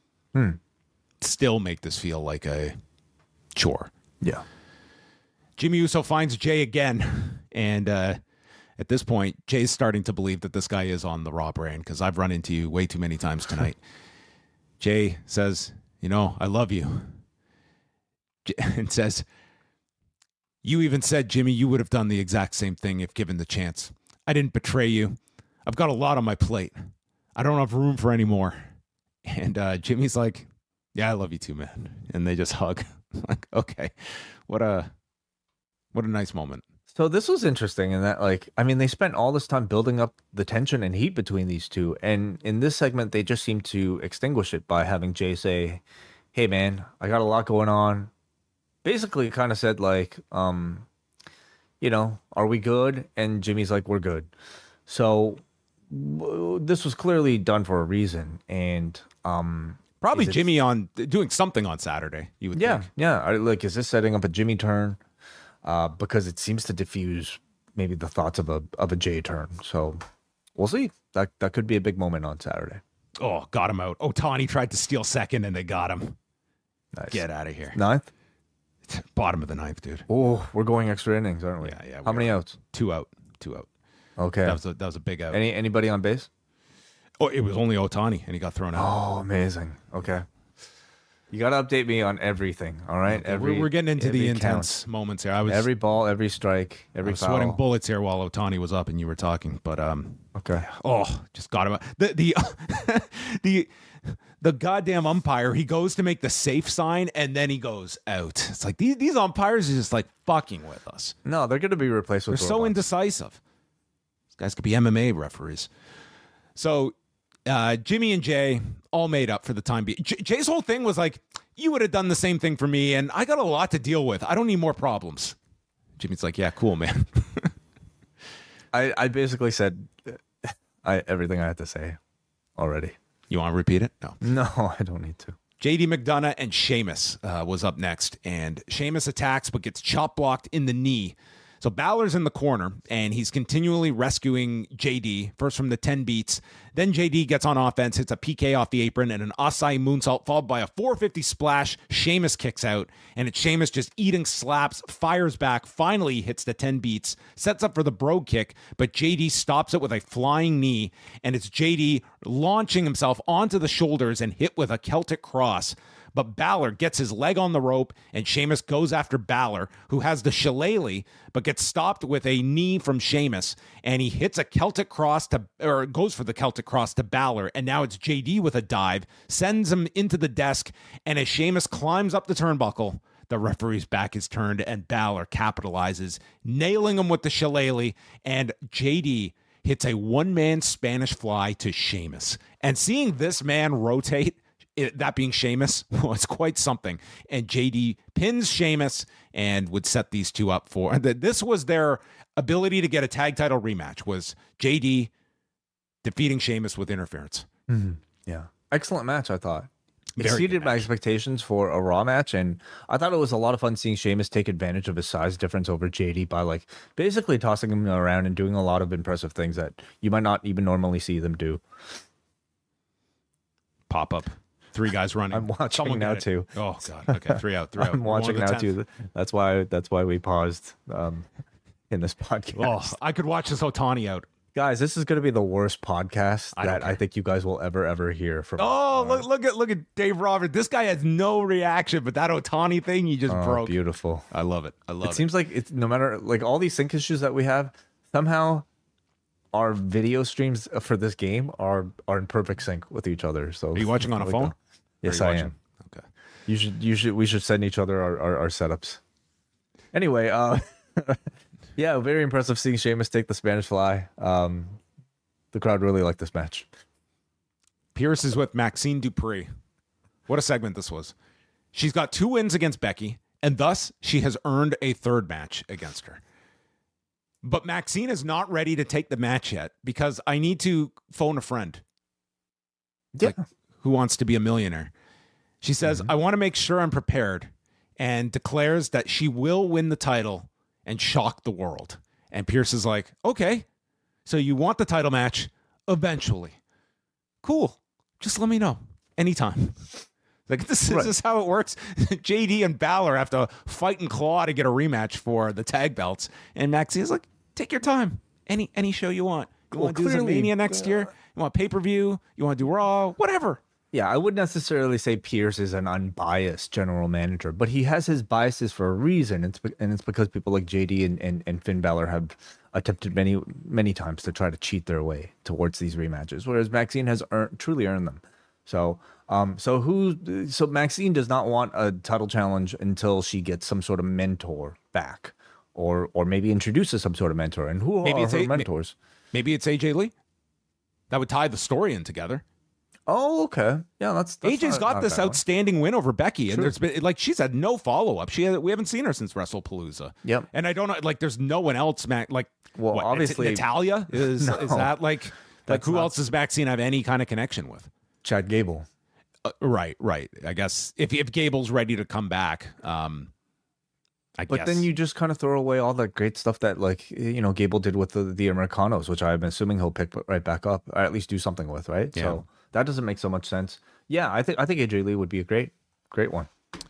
still make this feel like a chore. Yeah. Jimmy Uso finds Jay again, and at this point, Jay's starting to believe that this guy is on the Raw brand because I've run into you way too many times tonight. Jay says, I love you. And says, you even said, Jimmy, you would have done the exact same thing if given the chance. I didn't betray you. I've got a lot on my plate. I don't have room for any more. And Jimmy's like, yeah, I love you too, man. And they just hug. Like, okay, what a nice moment. So this was interesting in that, like, I mean, they spent all this time building up the tension and heat between these two, and in this segment, they just seem to extinguish it by having Jay say, hey, man, I got a lot going on. Basically kind of said, like, are we good? And Jimmy's like, we're good. So this was clearly done for a reason, and probably Jimmy on doing something on Saturday. You would think. Yeah. Like, is this setting up a Jimmy turn? because it seems to diffuse maybe the thoughts of a J turn. So we'll see. That could be a big moment on Saturday. Oh, got him out. Otani tried to steal second, and they got him. Nice. Get out of here. Ninth? Bottom of the ninth, dude. Oh, we're going extra innings, aren't we? Yeah. How many outs? 2 out. Okay. That was a big out. Anybody on base? Oh, it was only Otani, and he got thrown out. Oh, amazing. Okay. You got to update me on everything, all right? Okay, we're getting into the intense moments here. Every ball, every strike, every I was foul. sweating bullets here while Otani was up and you were talking, but Okay. oh, just got him. The goddamn umpire, he goes to make the safe sign and then he goes out. It's like these umpires are just like fucking with us. No, they're going to be replaced with They're so robots. indecisive. These guys could be MMA referees. So Jimmy and Jay all made up for the time being. Jay's whole thing was like, you would have done the same thing for me, and I got a lot to deal with. I don't need more problems. Jimmy's like, yeah, cool, man. I basically said everything I had to say already. You want to repeat it? No. No, I don't need to. JD McDonough and Sheamus was up next, and Sheamus attacks but gets chop blocked in the knee. So Balor's in the corner, and he's continually rescuing JD, first from the 10 beats. Then JD gets on offense, hits a PK off the apron, and an Asai moonsault followed by a 450 splash. Sheamus kicks out, and it's Sheamus just eating slaps, fires back, finally hits the 10 beats, sets up for the brogue kick, but JD stops it with a flying knee, and it's JD launching himself onto the shoulders and hit with a Celtic cross. But Balor gets his leg on the rope, and Sheamus goes after Balor, who has the shillelagh, but gets stopped with a knee from Sheamus, and he hits a Celtic cross goes for the Celtic cross to Balor, and now it's JD with a dive, sends him into the desk, and as Sheamus climbs up the turnbuckle, the referee's back is turned, and Balor capitalizes, nailing him with the shillelagh, and JD hits a one-man Spanish fly to Sheamus. And seeing this man rotate, that being Sheamus, was quite something. And JD pins Sheamus and would set these two up for. This was their ability to get a tag title rematch, was JD defeating Sheamus with interference. Mm-hmm. Yeah. Excellent match, I thought. It Very exceeded good my match. expectations for a Raw match, and I thought it was a lot of fun seeing Sheamus take advantage of his size difference over JD by like basically tossing him around and doing a lot of impressive things that you might not even normally see them do. Pop up. 3 guys running. I'm watching Someone now got it. too. Oh God. Okay. 3 out. 3 out. I'm watching One of now the 10th. too. That's why we paused in this podcast. Oh, I could watch this Otani out. Guys, this is going to be the worst podcast I don't that I care. think you guys will ever hear from. Oh, look at Dave Robert. This guy has no reaction, but that Otani thing he just broke. Beautiful. I love it. I love It seems like it's no matter like all these sync issues that we have, somehow our video streams for this game are in perfect sync with each other. So Are you watching on a phone? Yes, Or are I you am. watching? Okay. We should send each other our setups. Anyway, yeah, very impressive seeing Sheamus take the Spanish fly. The crowd really liked this match. Pierce is with Maxine Dupree. What a segment this was. She's got 2 wins against Becky, and thus she has earned a 3rd match against her. But Maxine is not ready to take the match yet because I need to phone a friend. Yeah. Like, who wants to be a millionaire. She says, I want to make sure I'm prepared, and declares that she will win the title and shock the world. And Pierce is like, okay, so you want the title match eventually. Cool. Just let me know anytime. Like, this is how it works. JD and Balor have to fight and claw to get a rematch for the tag belts. And Maxine's like, take your time. Any show you want. You want to do clearly, Mania next year? You want pay-per-view? You want to do Raw? Whatever. Yeah, I wouldn't necessarily say Pierce is an unbiased general manager, but he has his biases for a reason. It's because people like JD and Finn Balor have attempted many times to try to cheat their way towards these rematches, whereas Maxine has truly earned them. So Maxine does not want a title challenge until she gets some sort of mentor back, or maybe introduces some sort of mentor. And who are her mentors? Maybe it's AJ Lee. That would tie the story in together. Oh, okay. Yeah, that's AJ's got this outstanding win over Becky, and there's been like she's had no follow up. We haven't seen her since WrestlePalooza. Yep. And I don't know, like there's no one else. Well, obviously Natalia is that like who else does Maxine have any kind of connection with? Chad Gable. Right. I guess if Gable's ready to come back, I But guess. then you just kind of throw away all the great stuff that, like, Gable did with the Americanos, which I'm assuming he'll pick right back up, or at least do something with, right? Yeah. So that doesn't make so much sense. Yeah, I think AJ Lee would be a great one.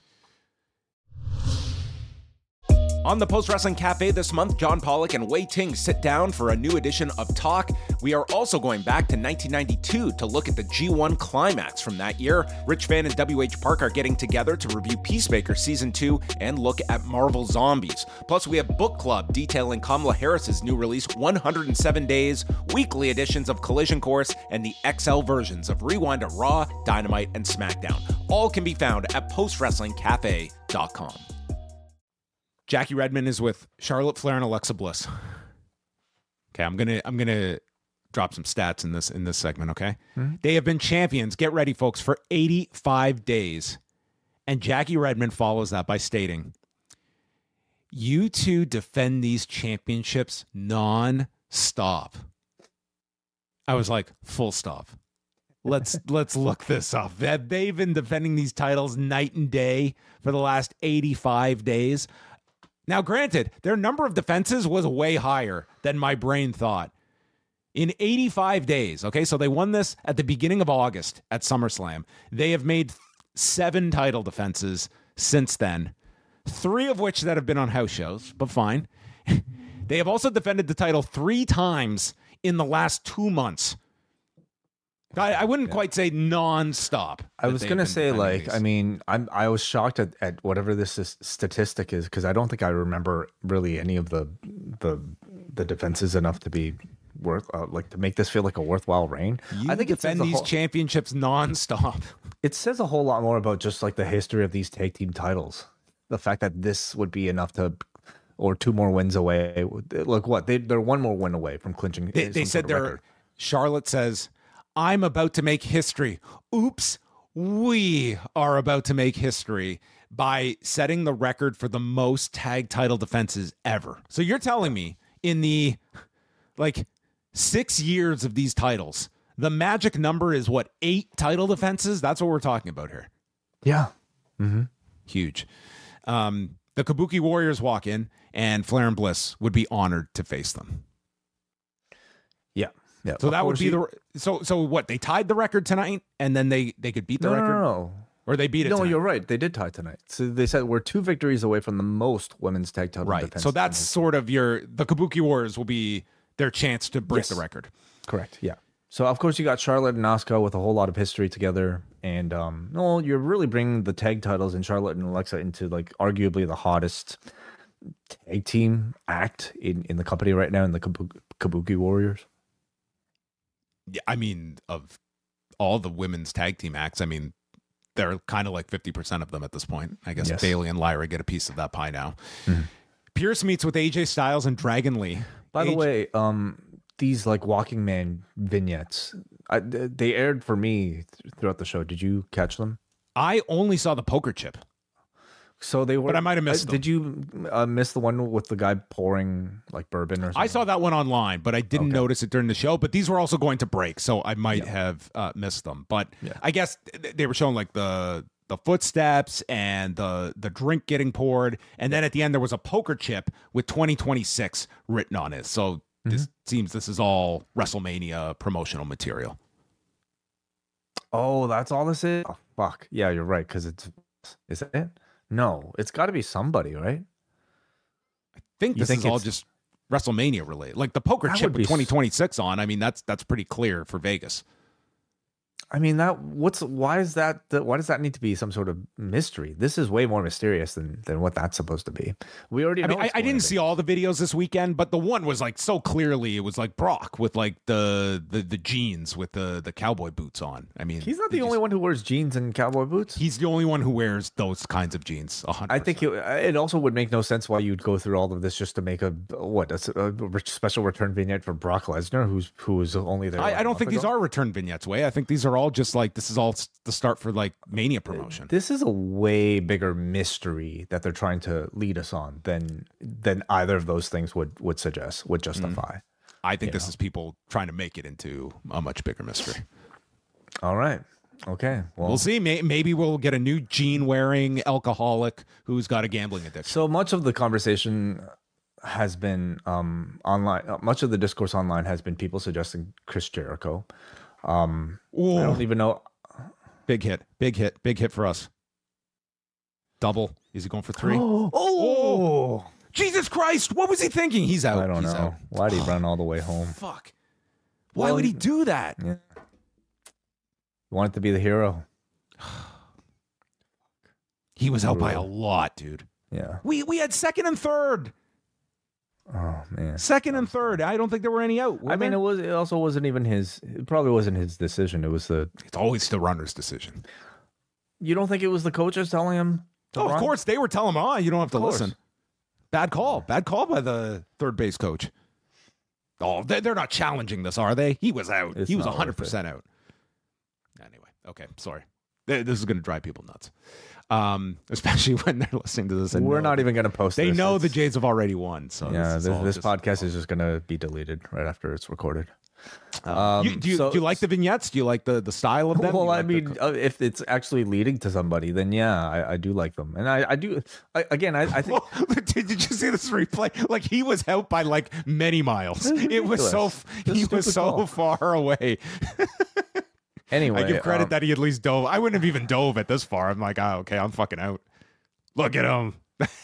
On the Post Wrestling Cafe this month, John Pollock and Wei Ting sit down for a new edition of Talk. We are also going back to 1992 to look at the G1 climax from that year. Rich Vann and WH Park are getting together to review Peacemaker Season 2 and look at Marvel Zombies. Plus, we have Book Club detailing Kamala Harris's new release, 107 Days, weekly editions of Collision Course, and the XL versions of Rewind to Raw, Dynamite, and SmackDown. All can be found at postwrestlingcafe.com. Jackie Redmond is with Charlotte Flair and Alexa Bliss. Okay, I'm gonna drop some stats in this segment. Okay, They have been champions. Get ready, folks, for 85 days, and Jackie Redmond follows that by stating, "You two defend these championships non-stop." I was like, full stop. Let's look this up. They've been defending these titles night and day for the last 85 days. Now, granted, their number of defenses was way higher than my brain thought. In 85 days, okay, so they won this at the beginning of August at SummerSlam. They have made 7 title defenses since then, 3 of which that have been on house shows, but fine. They have also defended the title 3 times in the last 2 months. I wouldn't quite say non-stop. I was gonna say, like, I mean, I was shocked at whatever this statistic is, because I don't think I remember really any of the defenses enough to be worth to make this feel like a worthwhile reign. I think defend these championships non-stop. It says a whole lot more about just like the history of these tag team titles. The fact that this would be enough to, or 2 more wins away. Look, what they're 1 more win away from clinching. They said they're. Charlotte says, "I'm about to make history." Oops, we are about to make history by setting the record for the most tag title defenses ever. So you're telling me in the 6 years of these titles, the magic number is what, 8 title defenses? That's what we're talking about here. Yeah. Mm-hmm. Huge. The Kabuki Warriors walk in, and Flair and Bliss would be honored to face them. Yeah. Yeah. So that would be so what, they tied the record tonight, and then they could beat the record? No. Or they beat it No, tonight? you're right. They did tie tonight. So they said we're 2 victories away from the most women's tag title Right. defenses. So that's sort of the Kabuki Warriors will be their chance to break the record. Correct. Yeah. So of course you got Charlotte and Asuka with a whole lot of history together, and you're really bringing the tag titles and Charlotte and Alexa into like arguably the hottest tag team act in the company right now in the Kabuki Warriors. Yeah, I mean, of all the women's tag team acts, I mean, they're kind of like 50% of them at this point. I guess Bayley and Lyra get a piece of that pie now. Mm-hmm. Pierce meets with AJ Styles and Dragon Lee. By the way, these like Walking Man vignettes, they aired for me throughout the show. Did you catch them? I only saw the poker chip. So they were, but I might have missed them. Did you miss the one with the guy pouring like bourbon or something? I saw that one online, but I didn't notice it during the show. But these were also going to break, so I might have missed them. But I guess they were showing like the footsteps and the drink getting poured, and then at the end there was a poker chip with 2026 written on it. So this is all WrestleMania promotional material. Oh, that's all this is? Oh, fuck. Yeah, you're right, because is it? No, it's got to be somebody, right? I think this is all just WrestleMania related. Like the poker chip with 2026 on. I mean, that's pretty clear for Vegas. I mean, why does that need to be some sort of mystery? This is way more mysterious than what that's supposed to be. We already know. I didn't see all the videos this weekend, but the one was like so clearly it was like Brock with like the jeans with the cowboy boots on. I mean, he's not the only one who wears jeans and cowboy boots. He's the only one who wears those kinds of jeans. 100%. I think it also would make no sense why you'd go through all of this just to make a special return vignette for Brock Lesnar, who was only there. I don't think these are return vignettes. I think these are all just like, this is all the start for like Mania promotion. This is a way bigger mystery that they're trying to lead us on than either of those things would justify. I think this is people trying to make it into a much bigger mystery. All right. Okay, well, We'll see. Maybe we'll get a new gene-wearing alcoholic who's got a gambling addiction. So much of the conversation has been online. Much of the discourse online has been people suggesting Chris Jericho. I don't even know. Big hit for us. Double. Is he going for 3? Oh, Jesus Christ! What was he thinking? He's out. I don't He's know. out. Why'd he run all the way home? Fuck. Why would he do that? Yeah. You want it to be the hero. He was out by a lot, dude. Yeah. We had second and third. Oh man. Second and third. I don't think there were any out. I mean, it also wasn't even his. It probably wasn't his decision. It was the. It's always the runner's decision. You don't think it was the coaches telling him? Oh, of course they were telling him. You don't have to course. listen. Bad call by the third base coach. Oh, they're not challenging this, are they? He was out. It's He was not worth 100% out. Anyway, okay, sorry. This is going to drive people nuts, especially when they're listening to this. And We're not even going to post. They this. know the It's- Jays have already won. So Yeah, this is all this just- podcast is just going to be deleted right after it's recorded. Do you like the vignettes? Do you like the style of them? Well, You I like mean, if it's actually leading to somebody, then yeah, I do like them, and I do. I think Did you see this replay? Like he was out by like many miles. It was so It's he was stupid so call. far away. anyway. I give credit that he at least dove. I wouldn't have even dove at this far. I'm like, okay, I'm fucking out. Look at him.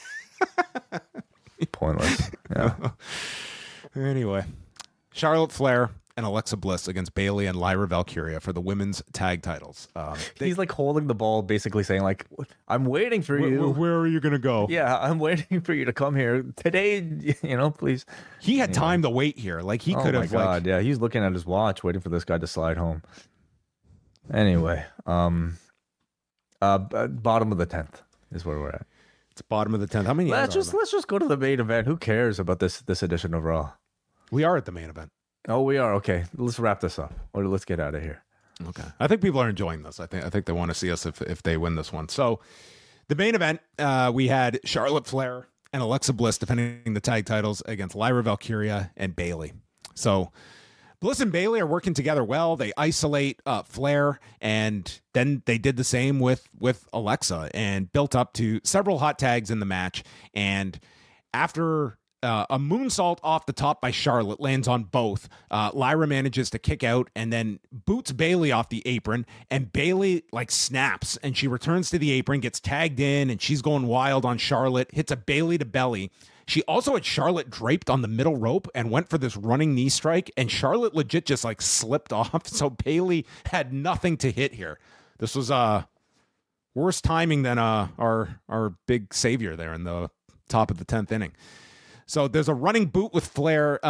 Pointless. Yeah. Anyway, Charlotte Flair and Alexa Bliss against Bayley and Lyra Valkyria for the women's tag titles. He's like holding the ball, basically saying like, "I'm waiting for you." Where are you gonna go? Yeah, I'm waiting for you to come here today. Please. He had time to wait here. Like he could Oh my have. god, yeah, he's looking at his watch, waiting for this guy to slide home. Anyway, bottom of the 10th is where we're at. It's bottom of the 10th. How many? Let's just go to the main event. Who cares about this edition of Raw? We are at the main event. Oh, we are. Okay, let's wrap this up, or let's get out of here. Okay. I think people are enjoying this. I think they want to see us if they win this one. So the main event, we had Charlotte Flair and Alexa Bliss defending the tag titles against Lyra Valkyria and Bayley. So Bliss and Bayley are working together well. They isolate Flair, and then they did the same with Alexa and built up to several hot tags in the match. And after a moonsault off the top by Charlotte lands on both, Lyra manages to kick out and then boots Bayley off the apron, and Bayley like snaps and she returns to the apron, gets tagged in, and she's going wild on Charlotte, hits a Bayley to belly. She also had Charlotte draped on the middle rope and went for this running knee strike, and Charlotte legit just like slipped off. So Bayley had nothing to hit here. This was worse timing than our big savior there in the top of the 10th inning. So there's a running boot with Flair.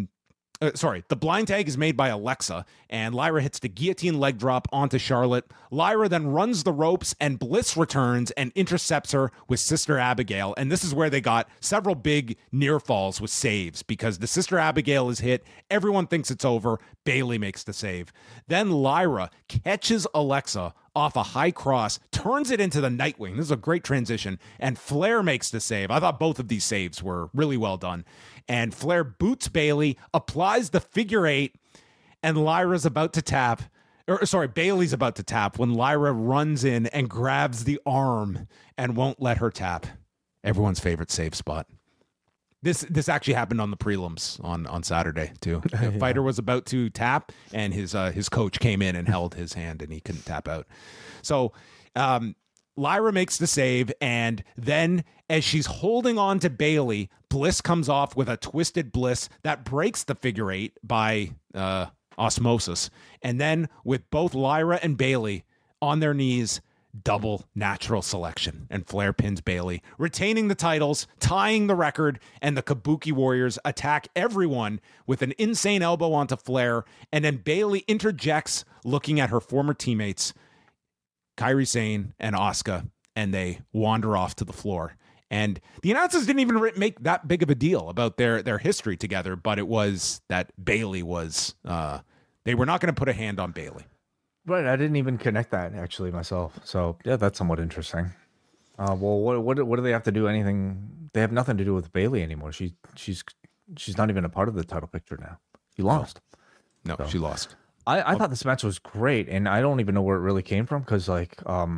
The blind tag is made by Alexa, and Lyra hits the guillotine leg drop onto Charlotte. Lyra then runs the ropes, and Bliss returns and intercepts her with Sister Abigail. And this is where they got several big near falls with saves, because the Sister Abigail is hit. Everyone thinks it's over. Bayley makes the save. Then Lyra catches Alexa off a high cross, turns it into the Nightwing. This is a great transition. And Flair makes the save. I thought both of these saves were really well done. And Flair boots Bayley, applies the figure eight, and Lyra's about to tap. Bayley's about to tap when Lyra runs in and grabs the arm and won't let her tap. Everyone's favorite save spot. This actually happened on the prelims on Saturday too. The fighter was about to tap, and his coach came in and held his hand, and he couldn't tap out. So Lyra makes the save, and then as she's holding on to Bayley, Bliss comes off with a twisted Bliss that breaks the figure eight by osmosis. And then with both Lyra and Bayley on their knees, double natural selection, and Flair pins Bayley, retaining the titles, tying the record, and the Kabuki Warriors attack everyone with an insane elbow onto Flair, and then Bayley interjects, looking at her former teammates, Kairi Sane and Asuka, and they wander off to the floor. And the announcers didn't even make that big of a deal about their history together, but it was that Bayley was, they were not going to put a hand on Bayley. Right, I didn't even connect that actually myself. So yeah, that's somewhat interesting. Well, what do they have to do? Anything? They have nothing to do with Bayley anymore. She's not even a part of the title picture now. She lost. No, she lost. I thought this match was great, and I don't even know where it really came from because, like,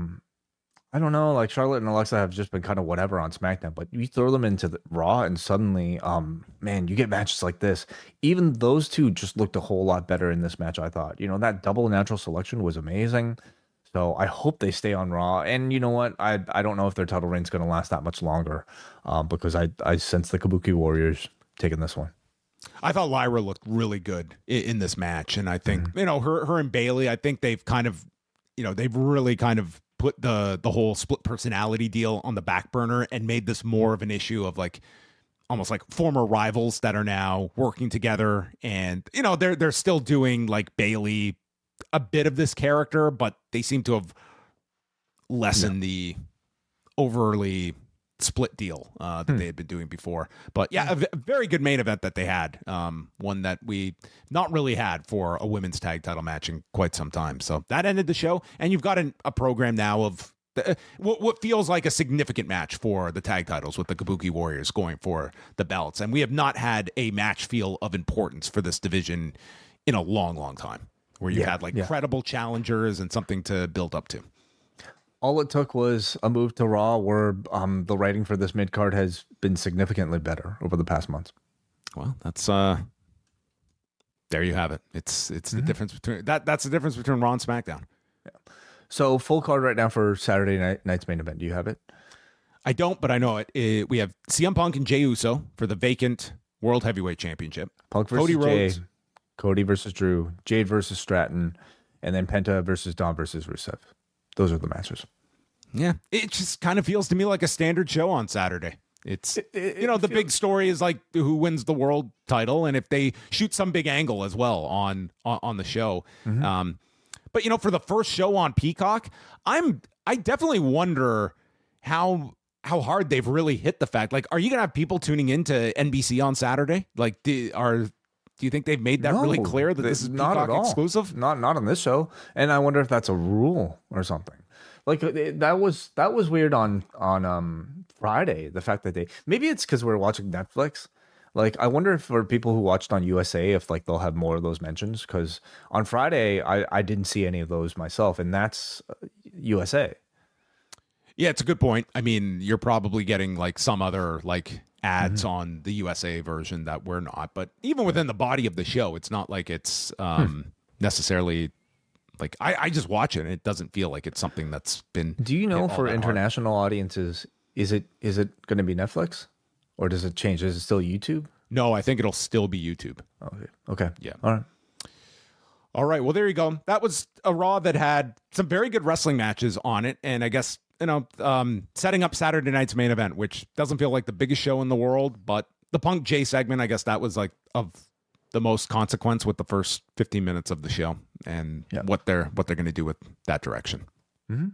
I don't know, like Charlotte and Alexa have just been kind of whatever on SmackDown, but you throw them into the Raw, and suddenly, man, you get matches like this. Even those two just looked a whole lot better in this match. I thought, that double natural selection was amazing. So I hope they stay on Raw. And you know what? I don't know if their title reign's going to last that much longer, because I sense the Kabuki Warriors taking this one. I thought Lyra looked really good in this match, and I think her and Bayley. I think they've kind of, they've really kind of put the whole split personality deal on the back burner and made this more of an issue of like almost like former rivals that are now working together. And they're still doing like Bayley a bit of this character, but they seem to have lessened the overly split deal that they had been doing before. But yeah, a very good main event that they had, one that we not really had for a women's tag title match in quite some time. So that ended the show, and you've got a program now of what feels like a significant match for the tag titles with the Kabuki Warriors going for the belts. And we have not had a match feel of importance for this division in a long, long time, where you had credible challengers and something to build up to. All it took was a move to Raw, where the writing for this mid card has been significantly better over the past months. Well, that's there you have it. It's the difference between that's the difference between Raw and SmackDown. Yeah. So full card right now for Saturday night's main event. Do you have it? I don't, but I know it. We have CM Punk and Jey Uso for the vacant World Heavyweight Championship. Punk versus Cody Rhodes. Cody versus Drew, Jade versus Stratton, and then Penta versus Dom versus Rusev. Those are the matches. Yeah, it just kind of feels to me like a standard show on Saturday. It's the big story is like who wins the world title, and if they shoot some big angle as well on the show. Mm-hmm. But for the first show on Peacock, I definitely wonder how hard they've really hit the fact. Like, are you gonna have people tuning into NBC on Saturday? Like, do you think they've made that really clear that this is not Peacock at all exclusive? Not on this show. And I wonder if that's a rule or something. Like that was weird on Friday. The fact that maybe it's because we're watching Netflix. Like, I wonder if for people who watched on USA, if like they'll have more of those mentions. Because on Friday, I didn't see any of those myself, and that's USA. Yeah, it's a good point. I mean, you're probably getting like some other like ads on the USA version that we're not, but even within the body of the show, it's not like it's necessarily like I just watch it and it doesn't feel like it's something that's been. Do you know for international audiences, is it going to be Netflix or does it change? Is it still YouTube? No, I think it'll still be YouTube. Okay. Yeah. All right. Well, there you go. That was a Raw that had some very good wrestling matches on it, and I guess setting up Saturday night's main event, which doesn't feel like the biggest show in the world, but the Punk Jay segment, I guess that was like of the most consequence with the first 15 minutes of the show and what they're going to do with that direction. Mm-hmm.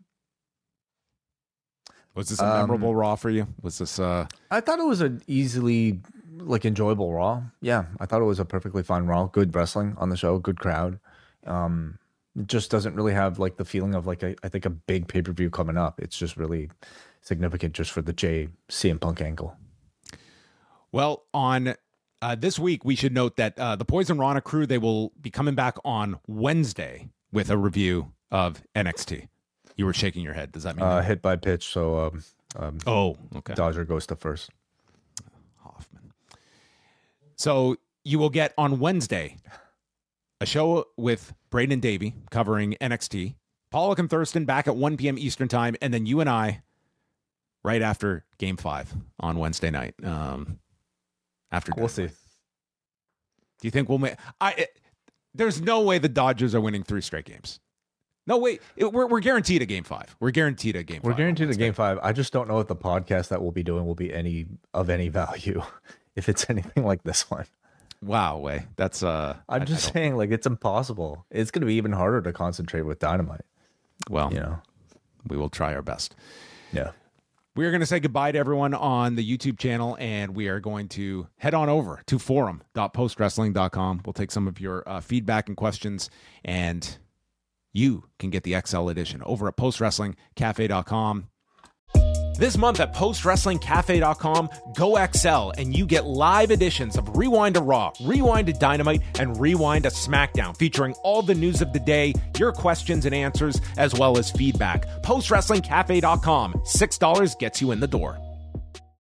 Was this a memorable Raw for you? Was this I thought it was an easily like enjoyable Raw. Yeah, I thought it was a perfectly fine Raw. Good wrestling on the show, good crowd. It just doesn't really have like the feeling of like I think a big pay-per-view coming up. It's just really significant just for the Jay CM Punk angle. Well, on this week, we should note that the Poison Rana crew, they will be coming back on Wednesday with a review of NXT. You were shaking your head. Does that mean hit by pitch? So okay. Dodger goes to first. Hoffman. So you will get on Wednesday a show with Braden and Davey covering NXT. Pollock and Thurston back at 1 p.m. Eastern time, and then you and I right after Game 5 on Wednesday night. We'll see. Do you think we'll make? There's no way the Dodgers are winning 3 straight games. No way. We're guaranteed a Game 5. We're guaranteed a Game 5. We're guaranteed a Game 5. I just don't know if the podcast that we'll be doing will be any value if it's anything like this one. Wow, way. That's I'm just saying, like, it's impossible. It's going to be even harder to concentrate with Dynamite. Well, we will try our best. Yeah. We are going to say goodbye to everyone on the YouTube channel, and we are going to head on over to forum.postwrestling.com. We'll take some of your feedback and questions, and you can get the XL edition over at postwrestlingcafe.com. This month at postwrestlingcafe.com, go XL and you get live editions of Rewind to Raw, Rewind to Dynamite, and Rewind to SmackDown, featuring all the news of the day, your questions and answers, as well as feedback. Postwrestlingcafe.com, $6 gets you in the door.